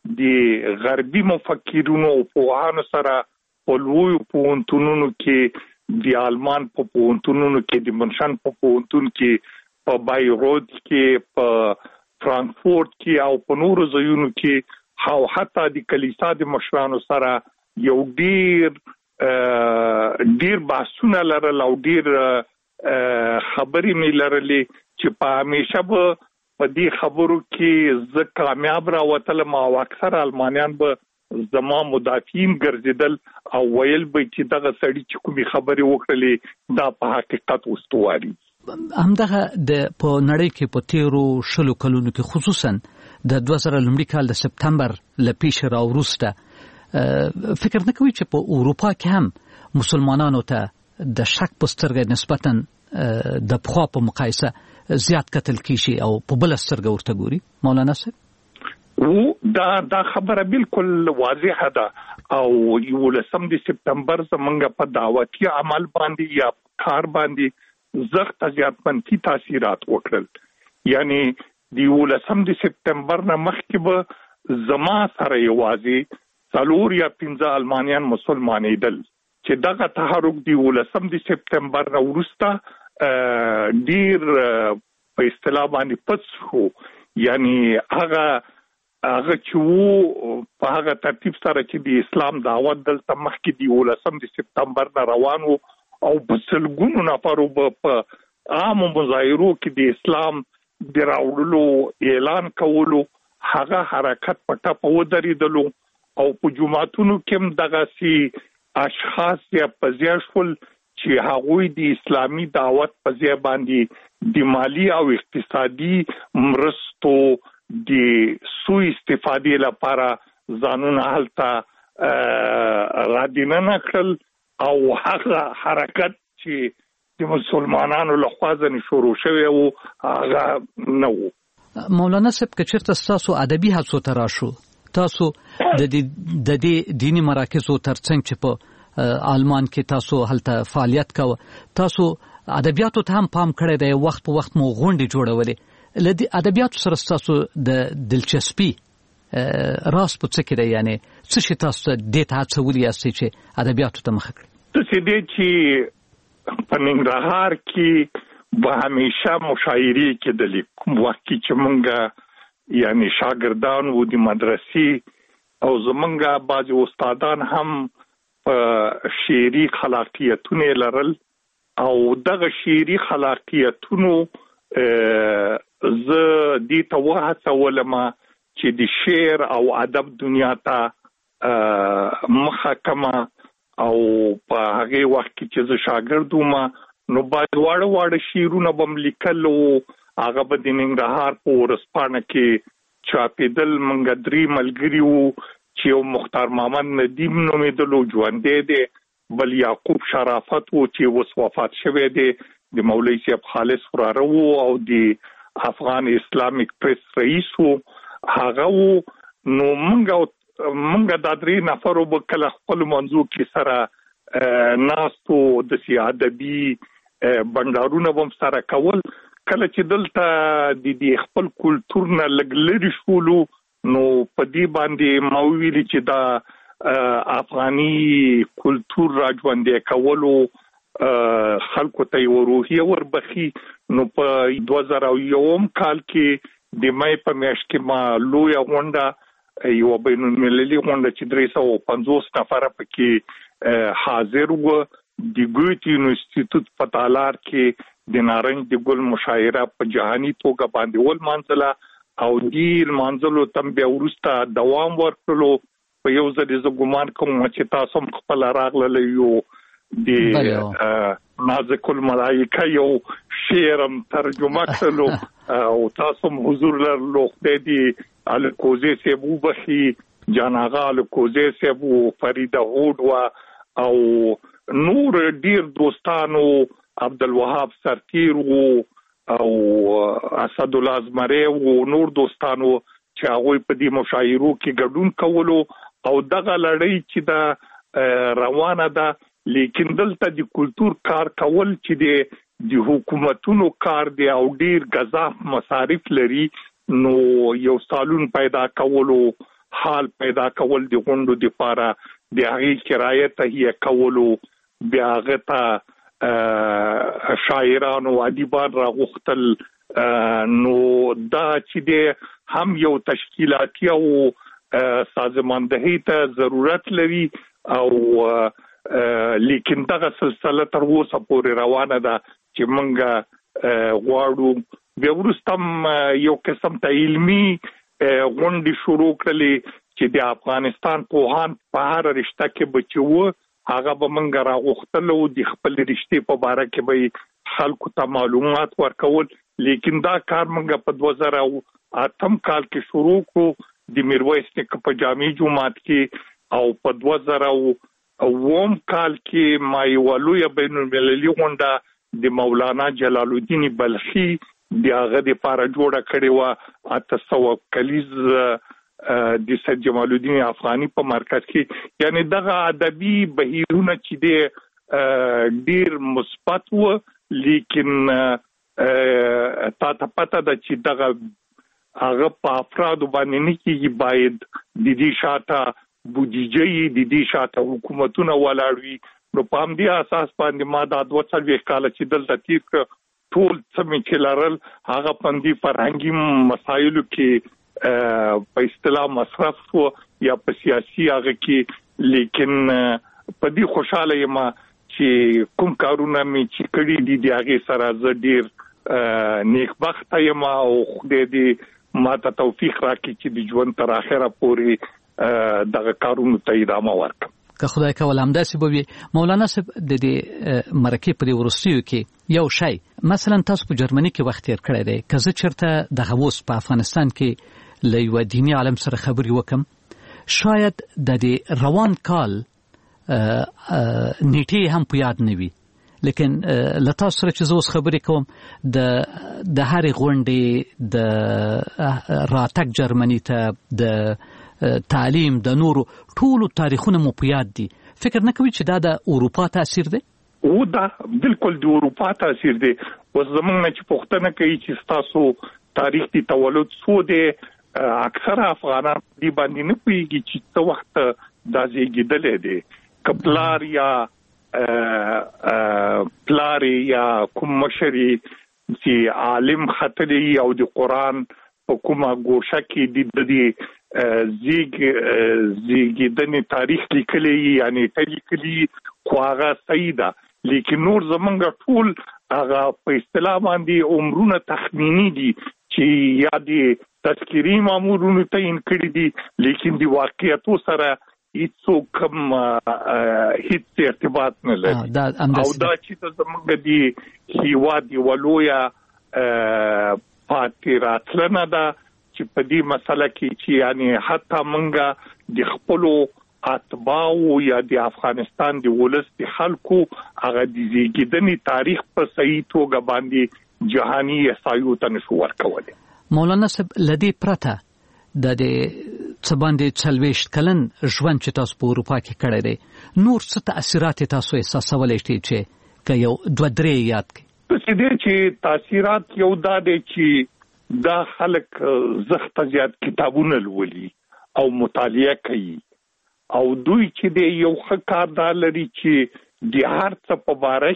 S5: د غربي مفکرونو او پوهانو سره په لوی پوهنتونونو کې د آلمان په پوهنتونونو کې د منشن په پوهنتون کې په بایروت کې په فرانکفورت کې او په نورو ځایونو کې او حتی د کلیسا د مشرانو سره یو ډیر بحثونه لرل او ډیر خبرې مې لرلې چې په همیشه به په دې خبرو کې زه کامیاب راوتلم او اکثر آلمانیان به زما مدافعین ګرځیدل او ویل به چې دغه سړی چې کومې خبرې وکړلې دا په حقیقت واستواري
S4: همدغه د په نړۍ کې په تیرو شلو کلونو کې خصوصا د 2000 کال د سپتمبر لپیش راوروسته فکر نه کوي چې په اروپا کې هم مسلمانانو ته د شک په سترګه نسبتا د پخوا په مقایسه زیات قتل کیشي او په بل سترګه ورته ګوري مولانا صاحب
S5: او دا خبره بالکل واضحه ده او 19 د سپتمبر زمونږ په دعوتي عمل باندې یا کار باندې زغت زیاتمنفي تاثیرات وکړل یعنی د 19 د سپتمبر نه مخکې به زما سره یوازې 4 یا 15 آلمانیان مسلمانېدل چې دغه تحرک د 19 د سپتمبر نه وروسته ډیر په اصطلاح باندې پڅ شو یعنی هغه چې په هغه ترتیب سره چې د اسلام دعوت دلته مخکې د 19 د سپتمبر نه روان وو او په سلګونو نفرو په عام مظاهرو کې د اسلام د راوړلو اعلان کولو هغه حرکت پټه په ودرېدلو او په جماعتونو کې هم دغه سي اشخاص یا پزیاشول چې هغوی د اسلامي دعوت په ځای باندې د مالی او اقتصادي مرستو د سوء استفادې لپاره ځانونه هلته رادینه کړل او هغه حرکت چې د مسلمانانو لخوا ځنې شروع شوی وو هغه نه وو
S4: مولانا صاحب که چېرته ستاسو ادبي هڅو ته راشو تاسو د دې دیني مراکزو ترڅنګ چې په آلمان کې تاسو هلته فعالیت کوه تاسو ادبیاتو ته هم پام کړی دی وخت په وخت مو غونډې جوړولې له دې ادبیاتو سره تاسو د دلچسپي راس په څه کې دی یعنی څه شي تاسو دې ته هڅولي یاستئ چې ادبیاتو ته مخه کړئ
S5: څه دې چې په ننګرهار کې به همیشه مشاعرې کېدلې کوم وخت چې مونږ یعنی شاګردان وو د مدرسې او زمونږ بعضې استادان هم شعري خلاقیتونه لرل او دغه شعري خلاقیتونو زه دې ته وهڅولم چې د شعر او ادب دنیا ته مخه کما او په هغه وخت کې چې زه شاګرد وم نو باید واړه شیرونه بم لیکل او هغه به د ننګرهار په ورسپانه کې چاپېدل. منګ درې ملګری وو چې یو مختار محمد ندیم نومېدلو ژوندی دی، بل یعقوب شرافت وو چې اوس وفات شوی دی، د مولوي صاحب خالص وراره وو او د افغان اسلامیک پریس رئیس وو هغه وو. نو منګ دا درې نفرو به کله خپل منځو کې سره ناستو د ادبي بندارونه هم سره کول. کله چې دلته د خپل کلچر نه لږ لري شولو نو په دې باندې ما ویلي چې دا افغاني کلچر راځوندې کولو خلکو ته یو روحیه وربخي. نو په 2001 کال کې د مې په میاشت کې ما لوی غونډه یو بین المللي غونډه چې 350 نفر پکې حاضر وو. د ګوت یونیورسيټ په تالار کې د نارنج د ګل مشاعره په جهاني توګه باندې ول منځله او د منځلو تم بیا ورسته دوام ورکړلو. په یو ځل ز ګمان کوم چې تاسو خپل راغله یو د نازک الملائکه یو شعرم ترجمه کړلو او تاسو حضور لرلو د دې الکوزي سیبو بخي جاناغا الکوزي سیبو فریده هود او نور ډیر دوستانو عبدالوهاب سرتیر وو او اسد الله ازمری وو نور دوستانو چې هغه په دې مشاعرو کې ګډون کولو او دغه لړۍ چې دا روانه ده. لیکن دلته د کلچر کار کول چې د حکومتونو کار دی او ډیر غذاف مصارف لري نو یو سالون پیدا کولو حال پیدا کول د غونډو د لپاره د هغې کرایه تهیه کولو بیا هغه ته شاعرانو ادیبان راغوښتل. نو دا چې دی هم یو تشکیلاتي او سازماندهي ته ضرورت لري او لیکن دغه سلسله تر اوسه پورې روانه ده چې موږ غواړو بیا وروسته یو قسم ته علمي غونډې شروع کړلې چې د افغانستان پوهان په هر رشته کې بچو هغه به موږ راغوښتل او د خپل رشتې په باره کې به خلکو ته معلومات ورکول. لیکن دا کار موږ په 2008 کال کې شروع کړو د میرویس نیکه په جامع جومات کې او په 2009 کال کې ما یو لوی بین المللي غونډه د مولانا جلال الدین بلخي د هغه د لپاره جوړه کړې و 800 کلیز د سید جمال الدین افغاني په مرکز کې. یعنی دغه ادبي بهیرونه چې د ډیر مثبت و لیکن تا پته ده چې دغه هغه په افراد باندې نه کېږي، باید د دې شاته بودیجه د دې شاته حکومتونه ولاړوي. نو په همدې اساس باندې ما دا 2 کال چې دلته تیر ټول څه چې لرل هغه پندې فرهنګي مسایلو کې په اصطلاح مصرف شو یا په سیاسي هغه کې. لیکن په دې خوشاله یم چې کوم کارونه مې چې کړي دي د هغه سره زه ډیر نیکبخته یم او خدای دې ما ته توفیق راکړي چې د ژوند تر اخره پورې دغه کارونو ته ادامه ورکړم.
S4: که خدای کول همداسې به وي. مولانا صاحب د دې مرکې په وروستیو کې یو شی مثلا تاسو په جرمني کې وخت تیر کړی دی، که زه چېرته دغه اوس په افغانستان کې له یوه دیني عالم سره خبرې وکم شاید د دې روان کال نیټې هم په یاد نه وي، لیکن له تاسو سره چې زه اوس خبرې کوم د هرې غونډې د راتګ جرمني ته د تعلیم د نورو ټولو تاریخونه مو په یاد دي. فکر نه کوي چې دا د اروپا تاثیر دی؟
S5: او دا بالکل د اروپا تاثیر دی. اوس زموږ نه چې پوښتنه کوي چې تاسو تاریخ دی تولد څو دی، اکثره افغانان دې باندې نه پوهیږي چې څه وخت دا زیږېدلی دی. که پلار یا کوم مشر چې عالم ختلی او د قرآن په کومه ګوشه کې د زیږېدنې تاریخ لیکلی یعنی لیکلی خو هغه صحیح ده، لیکن نور زمونږ ټول هغه په اصطلاح باندې عمرونه تخمینی دي چې یا د تذکیري مامورونو تعیین کړي دي، لیکن د واقعیتو سره هیڅوک هیڅ ارتباط نه لري او دا چې زموږ د هیواد ولویا پاتې راتلنه ده چې په دې مسله کې چې یعنی حتی موږ د خپل اتباعو یا د افغانستان د ولس د خلکو هغه د زیږیدنې تاریخ په صحیح توګه باندې جهاني احصایو ته نشو ورکولی.
S4: مولانا صاحب لدی پرته د څباندې 40 کلن ژوند چې تاسو په اروپا کې کړی دی نور څه تاثیرات تاسو احساسولی شئ چې که یو 2-3 یاد کړئ؟
S5: چې تاثیرات یو دا دی چې دا خلک زخته زیات کتابونه لولي او مطالعه کوي او دوی چې د یو ښه کاردار لري چې د هر څه په باره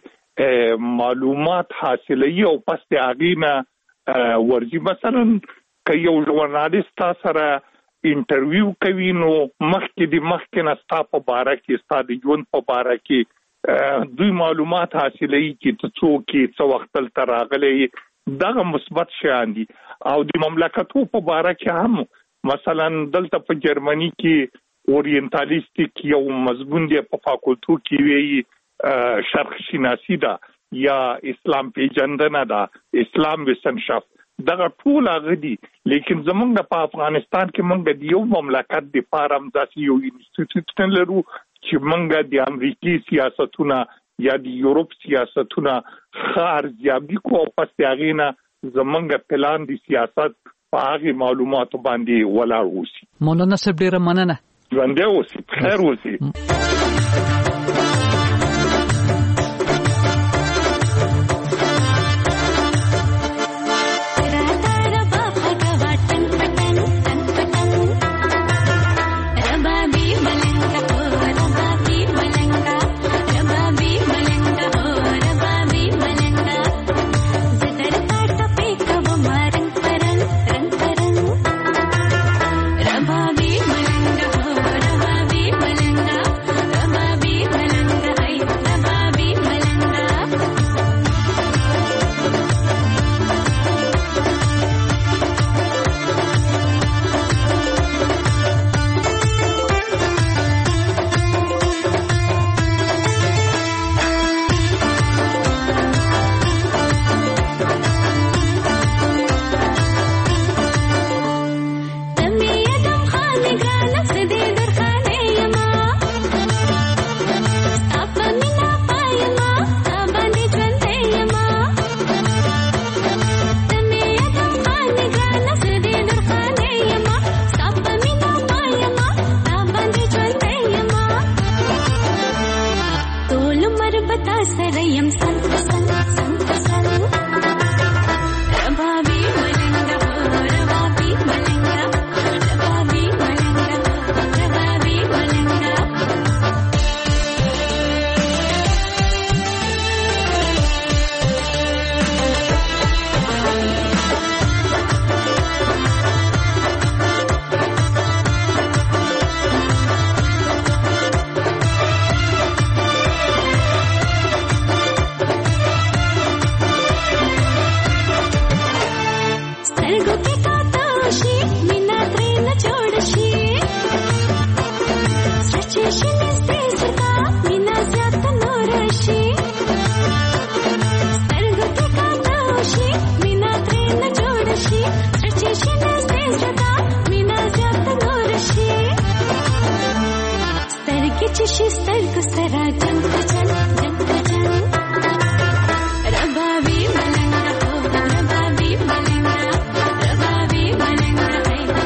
S5: کې معلومات حاصلوي او پس د هغې نه ورځي. مثلا که یو ژورنالیست تا سره انټرویو کوي نو مخکې نه ستا په باره کې ستا د ژوند په باره کې دوی معلومات حاصلوي چې ته څوک یې څه وخت دلته راغلی دغه مثبت شیان دي. او د مملکتو په باره کې هم مثلا دلته په جرمني کې اورینتالیستیک یو مضمون دی په فاکولټو کې وی شرق شناسی ده یا اسلام پیژندنه ده اسلام وسنشافت دغه ټول هغه دي. لیکن زمونږ په افغانستان کې موږ د یو مملکت د پاره داسې یو انسټیټیوټ لرو چې موږ د امریکای سیاستونه یا د یورپ سیاستونه ارزیابي کوو او پس هغې نه زمونږ پلان د سیاست په هغې معلوماتو باندې ولاړ اوسي.
S4: مولانا صاحب ډېره مننه.
S5: ژوندی اوسي، خیر اوسي.
S6: रबाबी मलंगा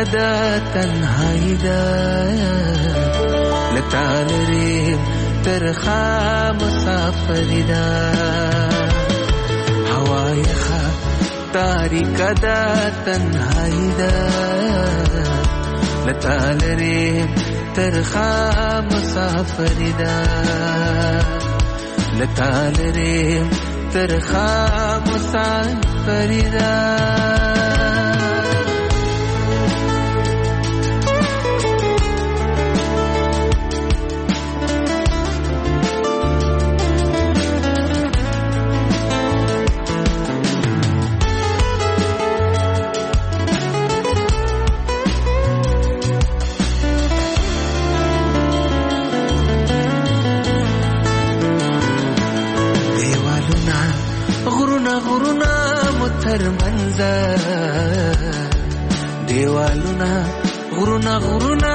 S6: کدا تنهایی دا لتالریم ترخا مسافری دا هوای خا تاریک دا تنهایی دا لتالریم ترخا مسافری دا لتالریم ترخا مسافری دا دیوالونا غرونا غرونا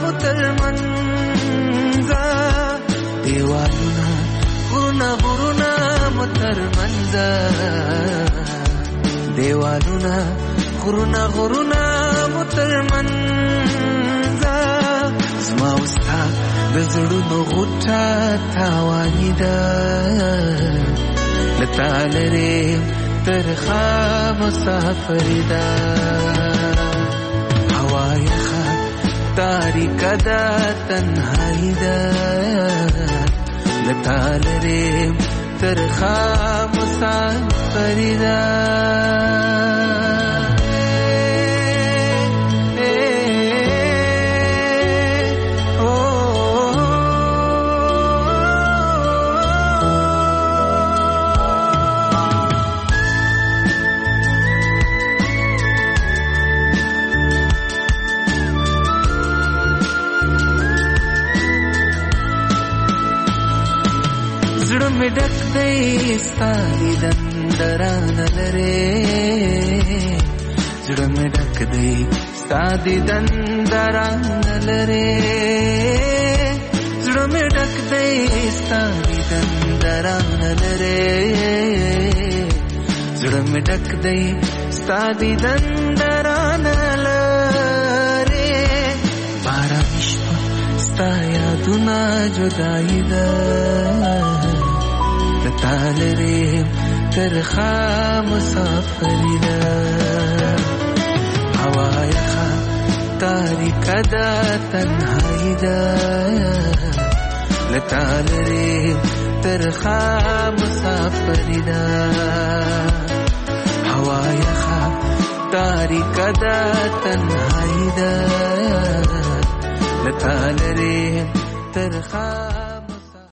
S6: مترمنزا دیوالونا غرونا غرونا مترمنزا دیوالونا غرونا غرونا مترمنزا زما وستا د زړونو غوټه تاوانی ده لتالره ترخا مسافری دا هوای خا تاریک دا تنهایی دا لتالریم ترخا مسافری دا می ډک دی ستاري دندران لره زړه می ډک دی ستاري دندران لره زړه می ډک دی ستاري دندران لره زړه می ډک دی ستاري دندران لره باران شپه ستا یادونه جدائی ده لتالریم ترخا مسافری دا هوای خا تاریک دا تنهایی دا لتالریم ترخا مسافری دا هوای خا تاریک دا تنهایی دا لتالریم ترخا